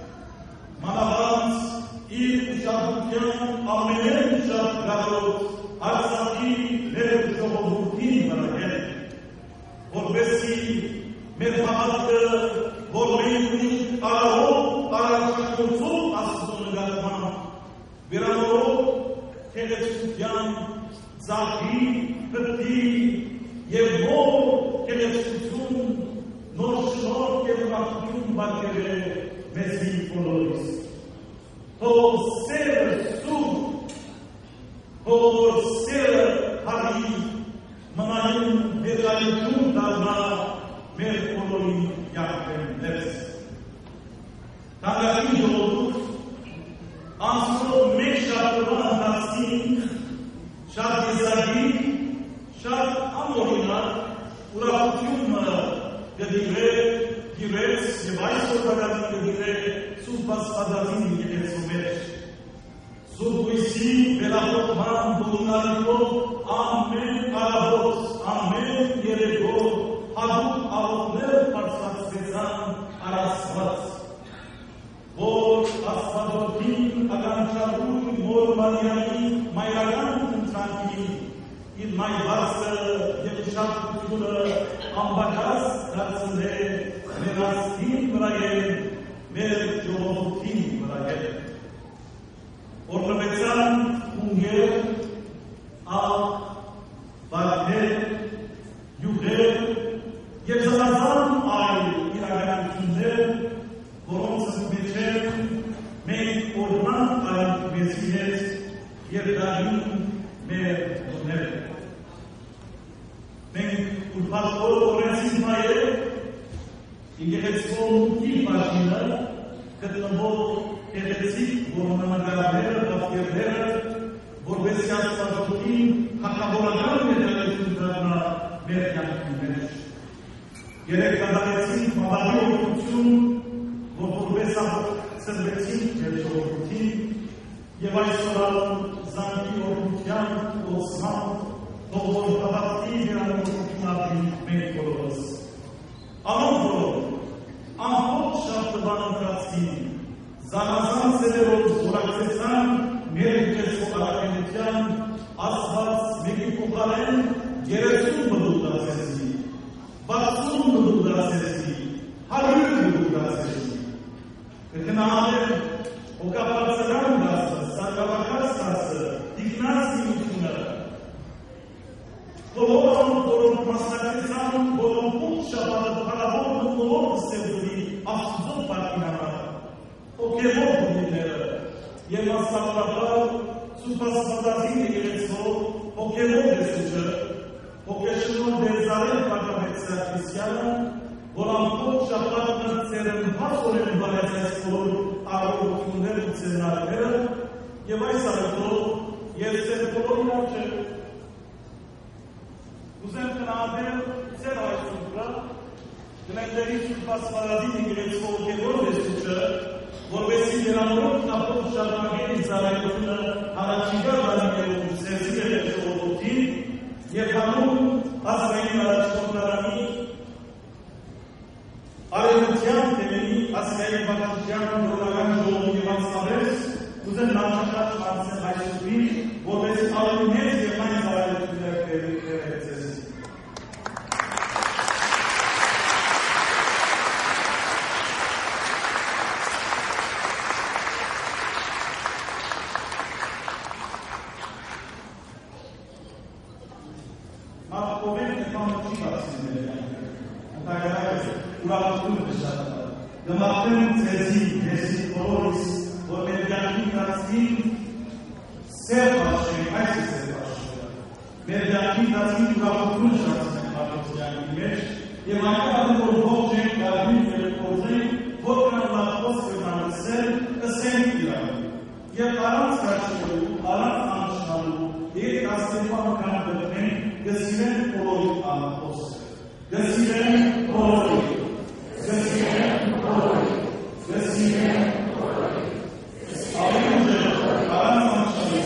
Մանավանդ իր ուշադրության ամենաշատ գալով Արցախի մեր ժողովրդի վրայեն, որպեսզի մեր հավատքը, որ մենք ունենք արարող առաջնորդող Աստծո նկատմամբ, վերանորոգ գեղեցկության, ծաղրի, բրդի և նոր գեղեցկություն, նոր շնորհ և ուրախություն պատկերել է մեզի բոլորիս։ Թող սերը սուրբ, թող սերը հարի, մնայուն ներկայություն դառնա մեր բոլորի կյանքերից։ Թանկագին ժողովուրդ, անցնող մեկ շաբաթվա ընթացքին շատ եզակի, շատ անօրինակ ուրախությունը գիրեց և այսօր բակատին կգիրե Սուրբ Աստվածածին եկեղեցու մեջ։ Սուրբ Հույսի վերահրողման բունալիքով ամեն առավոտ, ամեն երեկո հատուկ աղոթներ բարձրացվեցան առ Աստված, որ Աստվածորդին ականջալուր մոր Մարիամի մայրական ընտրանքին իր մայրվածքը և ուշադրությունը անբակաս դարձնե մեր ազգին վրայեն, մեր ժողովրդին վրայեն։ Օրհնվեցան ուղեր, աղ, վարդեր, յուղեր և զանազան այլ իրականություններ, որոնց մեջ են մենք օրհնանք այդ մեզի հետ և դարին մեր դուները։ Մենք ուրբաթոր օրենցից մայր եկեղեցվոմքի պաշինը գտնվող գեղեցիկ որոնամագարները, բավկերները, որպեսզի Աստվածորդին հակավորական ներկայություն դառնա մեր կյանքի մեջ։ Երեկ կատարեցինք մավաղի օրհնություն, որ որպես սրբեցինք մեր ժողովրդին և այսօր զանգի օրհնության ոսման թող որ հավատքի երանորություն ապրի մենք բոլորս։ Անոնք որ ամբողջ շաբաթվան ընթացքին զանազան սերերով զորակցեցան մեր եկեղեցու առաքելության Աստված մեկի փոխարեն 30 բդուկ դարձեցի, 60 բդուկ դարձեցի, 100 բդուկ դարձեցի։ Կգնահատեմ հոգապարծական դասը, սարգավակած դասը, տիկնասիությունը, բոլորն որոնք մասնակցեցան, որոնք ողջ շաբաթը փառավոր մտնոլորտ ստեղծելի Աստծո պատվին համար, հոգևոր բնիկները և մասնավորաբար Սուրբ Աստվածածին եկեղեցվով հոգևոր դեսուչը, հոգեշնորհ Դերձարել Պարտավեցյանը, որ ամբողջ շաբաթը ծերմբացորեն բարեցեց բոլոր առողջություններ ու ծերնարները և այս առօրյով ես ձեր բոլորին առջև ուզեմ գնահատել ձեր այսօրվա գնահատելի Սուրբ Աստվածածին եկեղեցվով հոգևոր դեսուչը, որպեսզի երանորոգ ամբողջ շաբաթի ծառայությունը առաջիկա տարիներում ստեղծի մեր ժողովրդին և հանուն ազգային առաջնորդարանի արևմտյան թեմերի ազգային բնակչության բոլորական ժողովի և անձնապես ուզեմ նախաշատ հարցնել այսօրին, որպես ավելի մեծ և այն ծառայություններ կերեցես։ Ուրախություն է շատ Գմախտեմ ձեզի դեսի բոլորիս, որ մեր կյանքի ընթացքին սև աշխենք, այս է սև աշխենը, մեր կյանքի ընթացքին ուրախություն շարցնենք մարդոց կյանքի մեջ և այնքան որ ողջ ենք կարմին և կործենք, որքան լախոս կնանցել կսենք իրավի և առանց կաշելու, առանց անշանու և կասերվան կան դրնենք գսիրեն բոլորի անախոսը, գսիրեն բոլորի, գսիրեն բոլորի, գսիրեն բոլորի, ավելի ուժեղ, առանց անշանու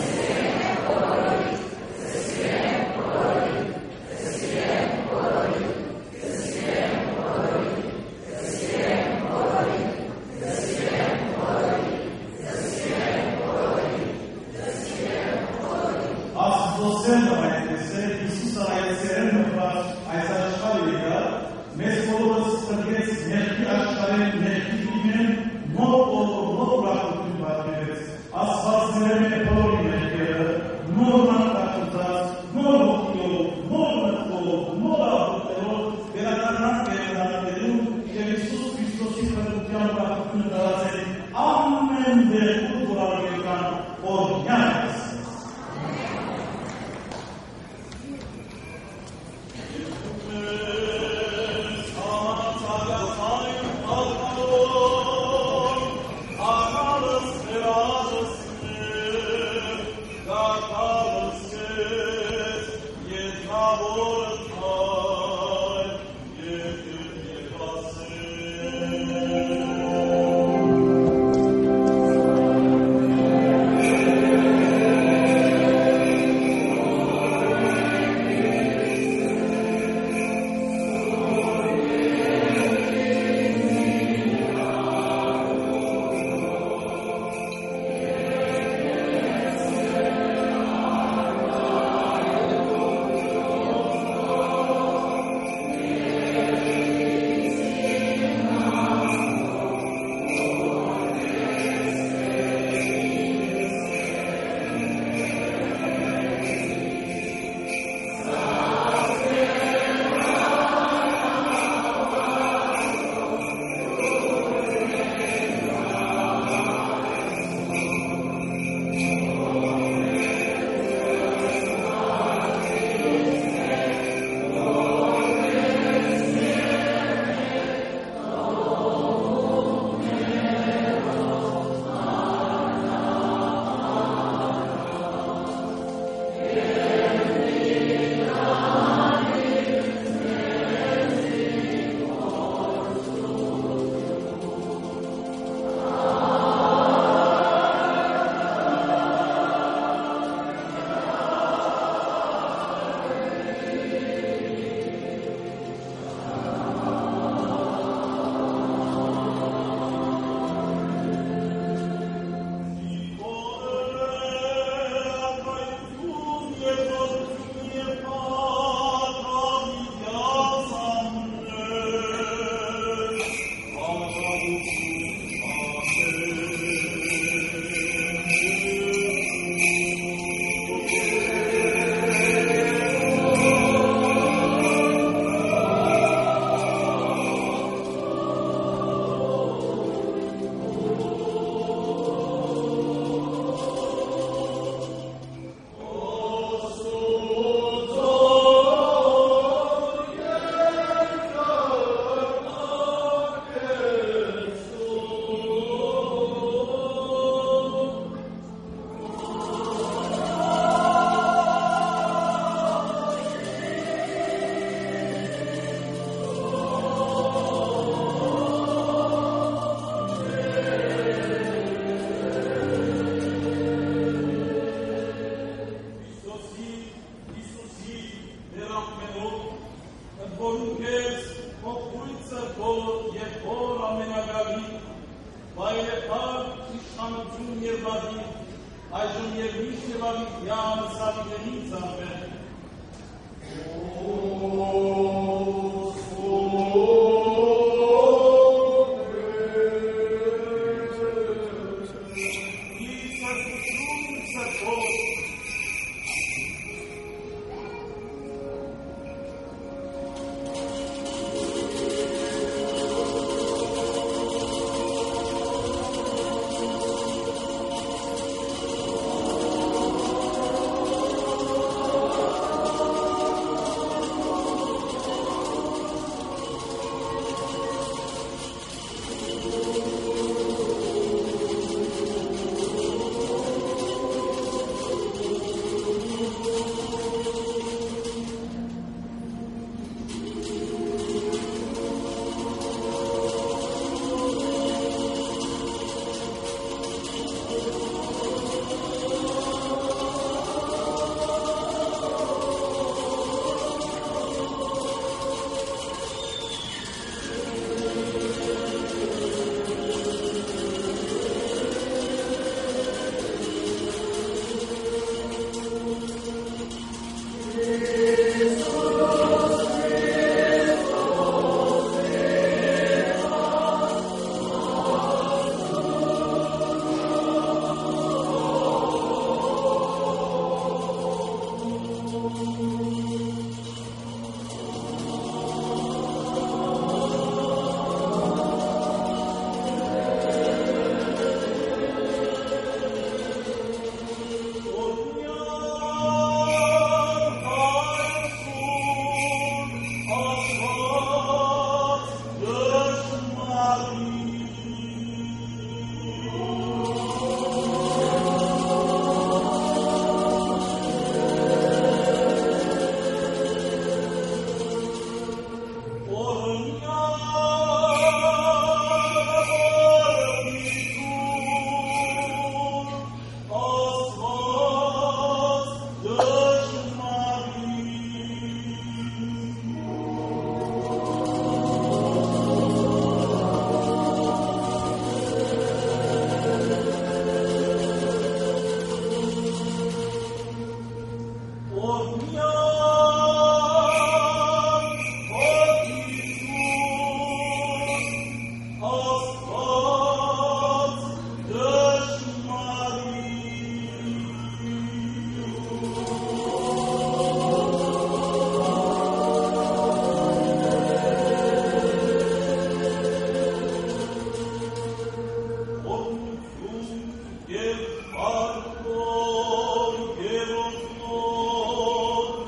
Եվ արկոր, և ոսնոր,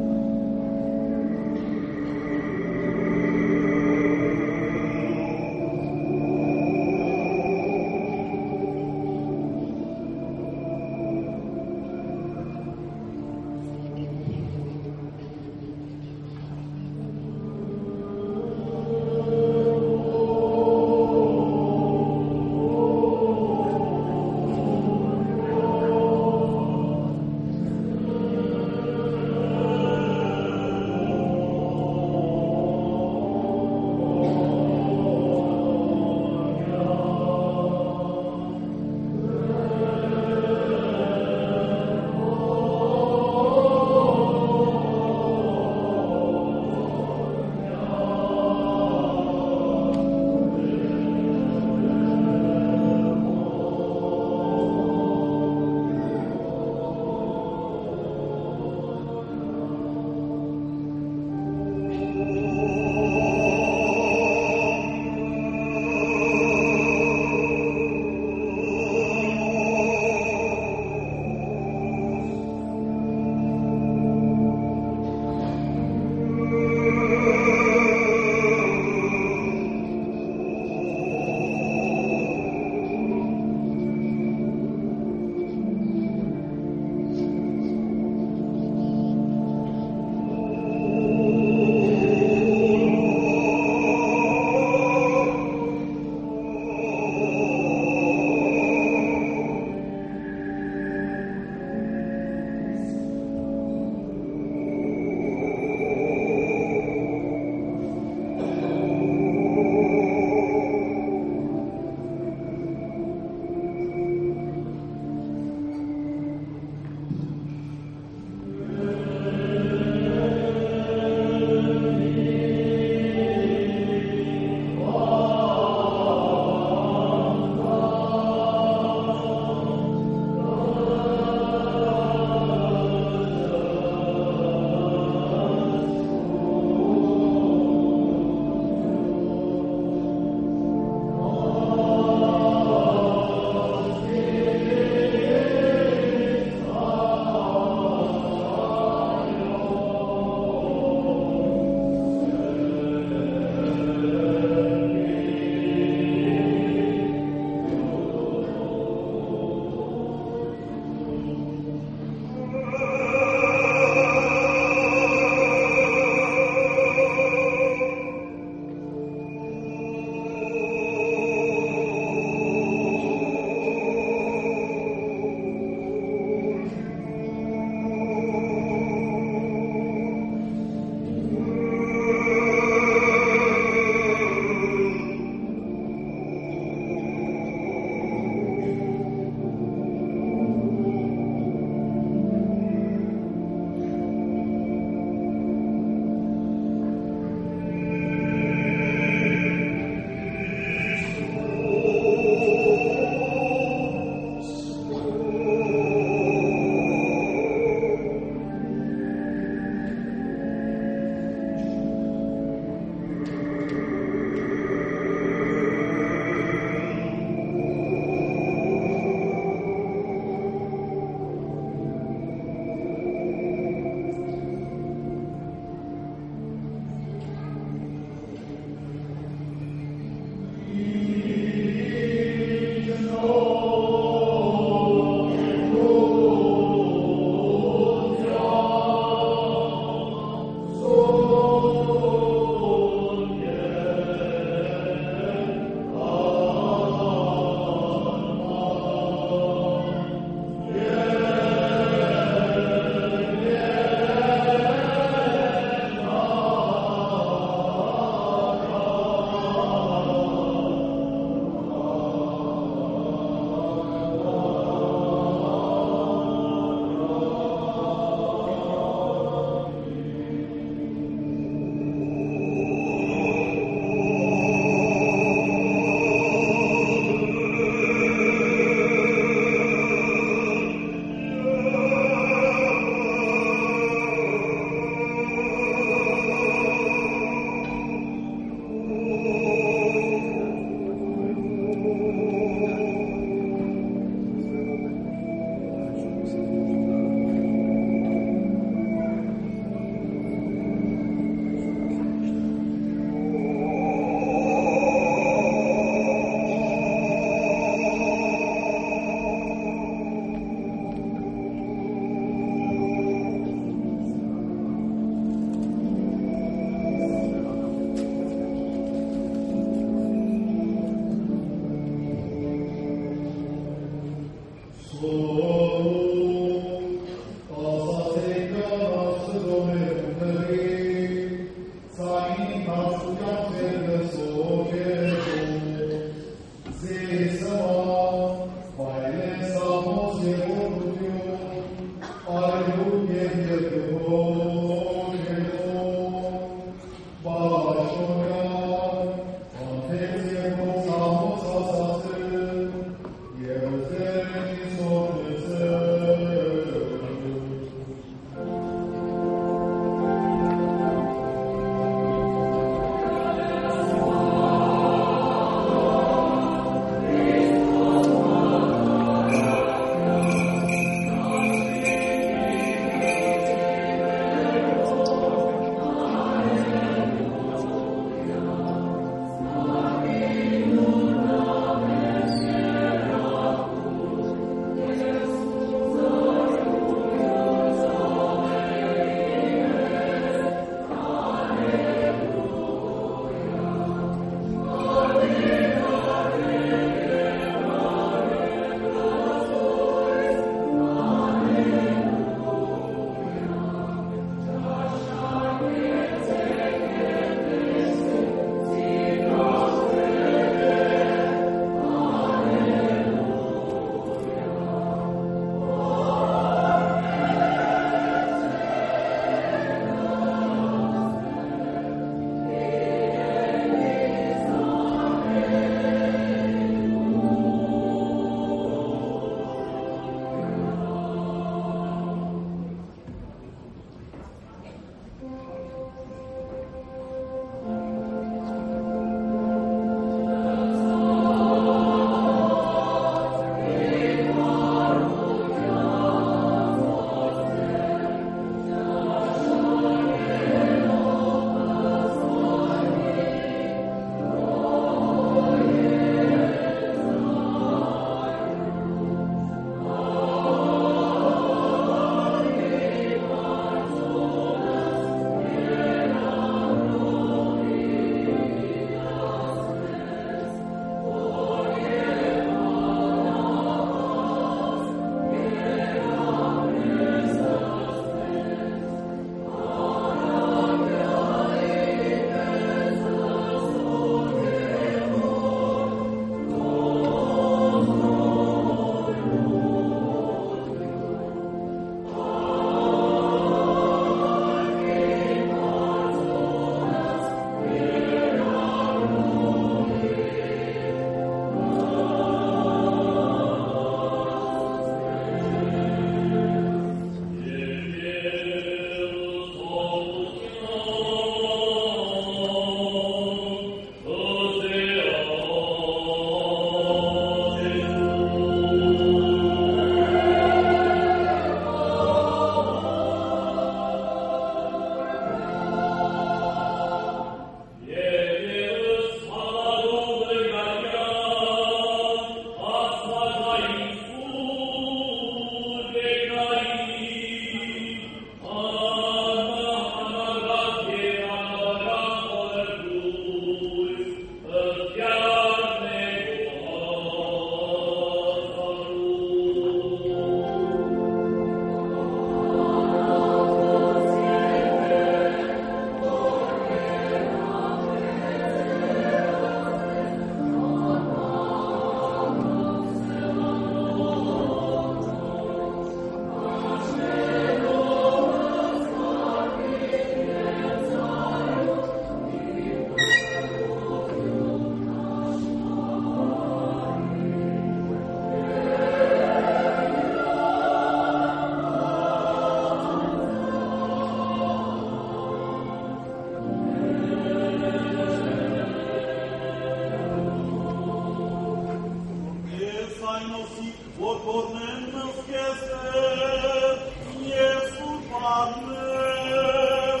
Հիսուսի որքորնեն նսկեսեր և սուրպանես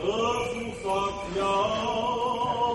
ըսուսակյալ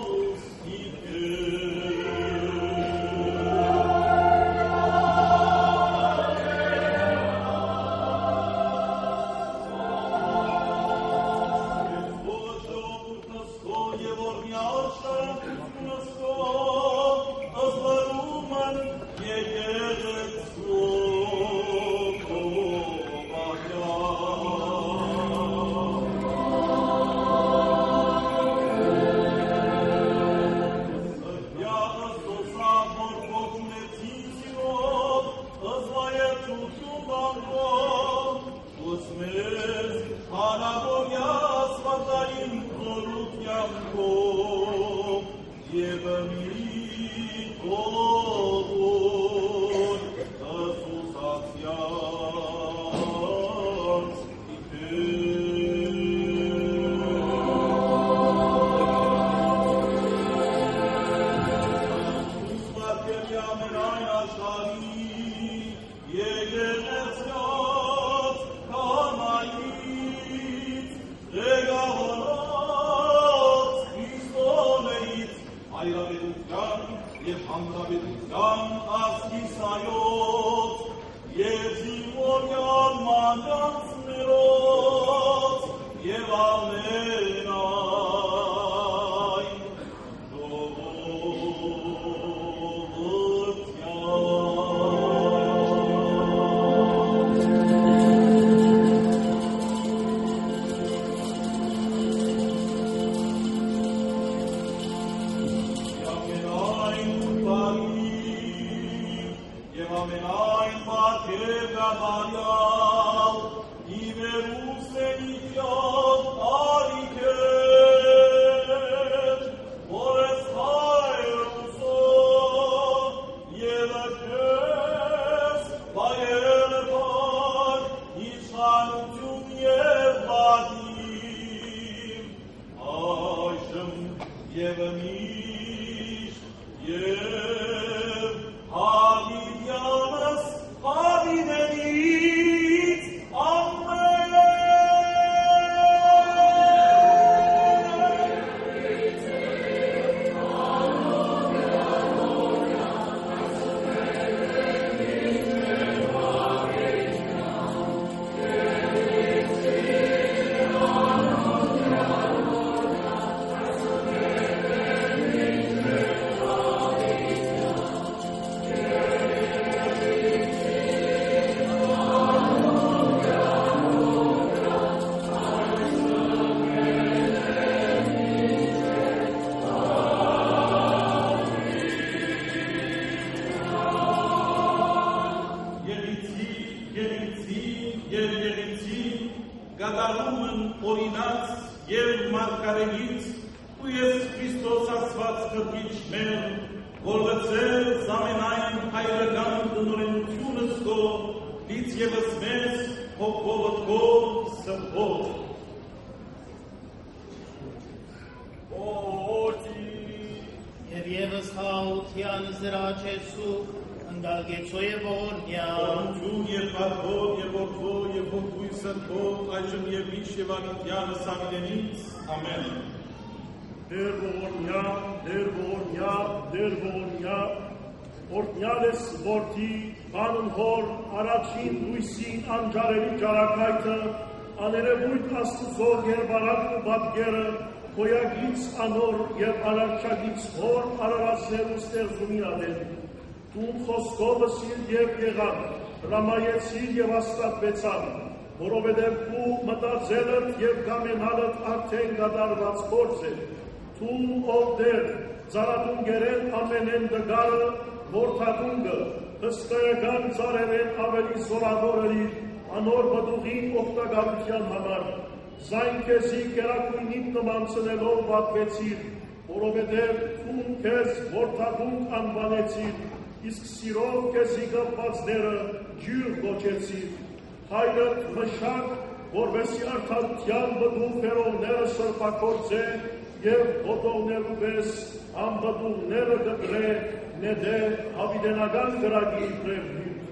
Օրտնյալես որդի, բանն հոր, առաջին լույսի անջարերի ճարակայթը, աներևույթ աստուծո երբարակն ու բատկերը, հոյագից անոր և արարչագից հոր արարացներու ստեղծումի ադեն, տուն խոսքովը սիլ և եղան, հրամայեցիր և աստատվեցան, որովհետև դու մտածելըդ և կամենալըդ արդեն կատարված գործ է, տուն ով դեր, ծարատուն գերեն ամենեն դգարը, Որթագունգը, հսկայական ծարերեն ավելի զորավորըրիր, անոր բդուղին օգտագարության համար, զայն կեզի կերակույնիտ նմանցնելով վատվեցիր, որովհետև տուն կեզ Որթագունգ անվանեցիր, իսկ սիրով կեզի գպվածները ջյուր գոչեցիր, հայրդ մշակ, որվեսի արդարության բդուղ ֆերովները սրպակորձե և հոտողներու վես ամբդուղները գտրե նեդե հավիդենական գրագի իբրև հյութ։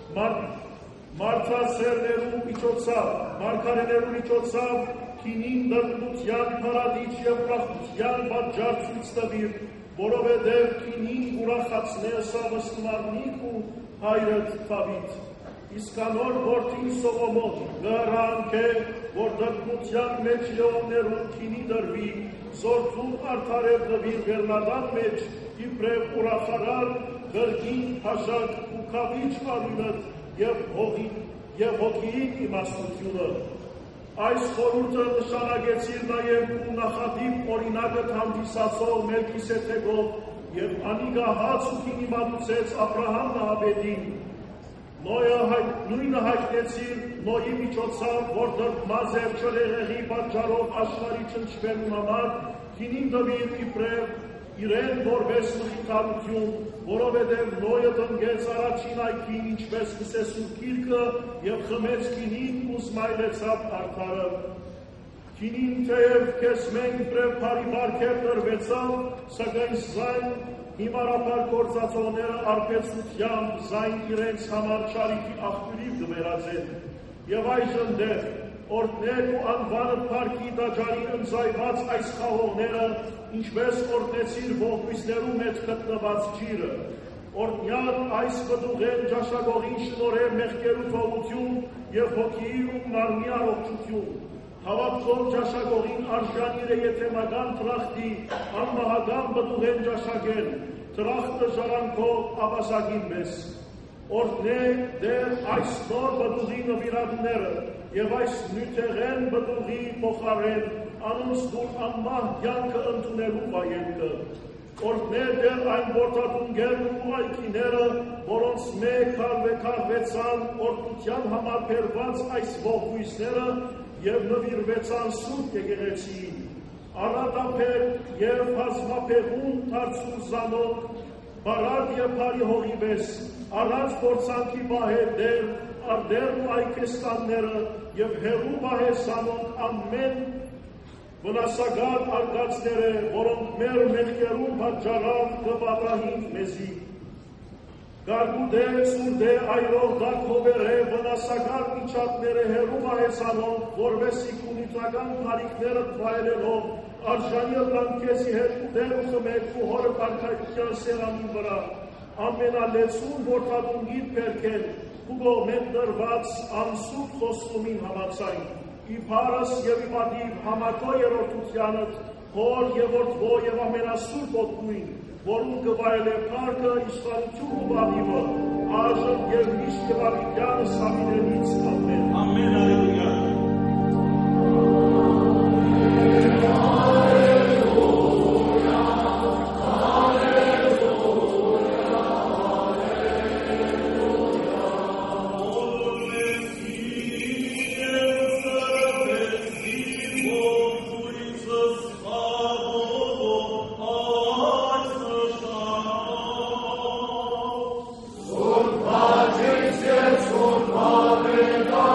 Մարդասերներու միջոցով, մարգարեներու միջոցով քինին դրդության փարադիչ եւ ուրախության պատճառ ցույց տվիր, որովհետեւ քինին ուրախացնե սավստմարնիկ ու հայրդ թավիթ։ Իսկ անոր որդին Սողոմոն գրանք է, որ դրդության մեջ լեոններու քինի դրվի, զորթուն արդարև դվիր վերնադան մեջ, իբրև ուրախարար, գրգին, հաշակ ու կավիչ արույնըտ և հոգիին իմաստությունը։ Այս խորհուրդը նշանագեցիր նաև ու նախադիպ օրինակը հանդիսացող Մելքիսեդեկով և անիգահաց ու քինի մատուցեց Աբրահամ նահաբետին։ Նույնը հայտնեցիր Նոյի միջոցով, որ դրդմած էր ջրեղեղի պատճառով աշխարհի ճնշվելու համար, քինին դվիր իբրև իրեն որպես մխիթարություն, որովհետև Նոյը տնկեց առաջին այգին, ինչպես կսեսուր գիրկը և խմեց քինին ու զմայլեցավ արդարը։ Քինին թեև քեզ մենք իբրև բարի բարգև տրվեցավ, սակայն զայն հիմարաբար գործածողները արբեցությամբ զայն իրենց համար չարիքի աղբյուրի կվերած են։ Եվ այժմ դեր, օրդներ ու անվանը պարքի դաջարի ընձայված այս խաղողները, ինչպես օրդեցիր ողբույսներու մեջ գտնված ջիրը, օրդնյալ այս բդուղեն ճաշակողին շնորհեր մեղքերու թողություն և հոգիի ու մարմնի առողջություն, հավատքով ճաշակողին արժանիր է եթեմական թրախտի, անմահական բդուղեն ճաշակել, թրախտը ժարանքով ապասագին մեզ։ Օրդնե դեր այս նոր բդուղի նվիրատները և այս նյութեղեն բդուղի փոխարեն անոնց դուր անմահ կյանքը ընդունելու վայելքը։ Օրդնե դեր այն որդատունգերն ու այգիները, որոնց մեկ քարվեցան օրդության համար բերված այս ողբույսները և նվիրվեցան սուրբ եկեղեցիին, առատապետ և հազմապեղուն թարցուր զանոք, բարակ և բարի հողի վես, առանց փորձանքի բահել դեր, արդեր ու այգեստանները և հեղու բահել զանոք ամեն վնասագար արգածները, որոնք մեր մեղքերու պատճառով կպատահին մեզի։ Գարգուդե, սուրդե, այրող դարքովերը, վնասագար միջատները հերու բահեսանով, որվեսի կունիտական բարիքները թվայելելով, արժանի ըլանքեսի հետ ուտել ու խմեք ու հորը պարքայության սեղանին վրա, ամենալեցուն որդատունգիտ պերքել, ու գողմեն դրված անսուտ խոստումին համացայն, իբարս և իմադիվ համակո երորդությանըտ, հոր և որդվո և ամենասուրբ ոտգույն, որում կվայել է պարկը, իշխանություն ու բանիվը, այժմ և միշտ և ավիկյանս ամինենից ամեն։ Ամեն, ալելույա։ Sul Padre, sul Padre,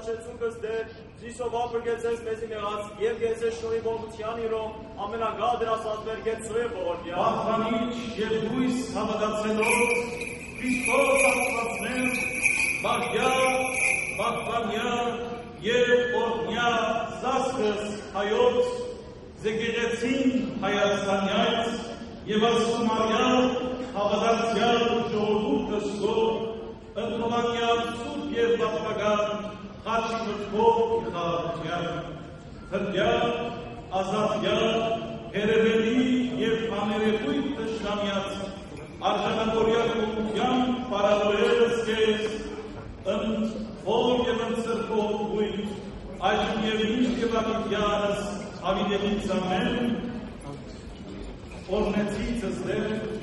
հաճեցուկս դեր, Ձիսով ապրգեցես մեզի նեղած, և գեցես շնորի ողության իրոմ, ամենագադրասատվեր գեցրոյ բողորմյա։ Բախվանիչ և հույս հավատացելով, Քրիստոս աստվածներ, բախվանյա և օրհնյա զասկս հայոց, զեգեղեցին Հայաստանյայց և աստումարյալ հավատացյալ ժողովուրդս գոր, ընդհանանյալ սուրբ և բապագան, խաչի մտքով իխաղության, հրդյալ, ազատյալ, հերևելի և աներևույթ տշնամյաց, արժանավորյալ կողության պարավորերս կեզ, ընթոր և ընցրկով գույթ, այժմ և միշտ և ակիթյանս ավիդելից ամեն, օրնեցիցս դեր,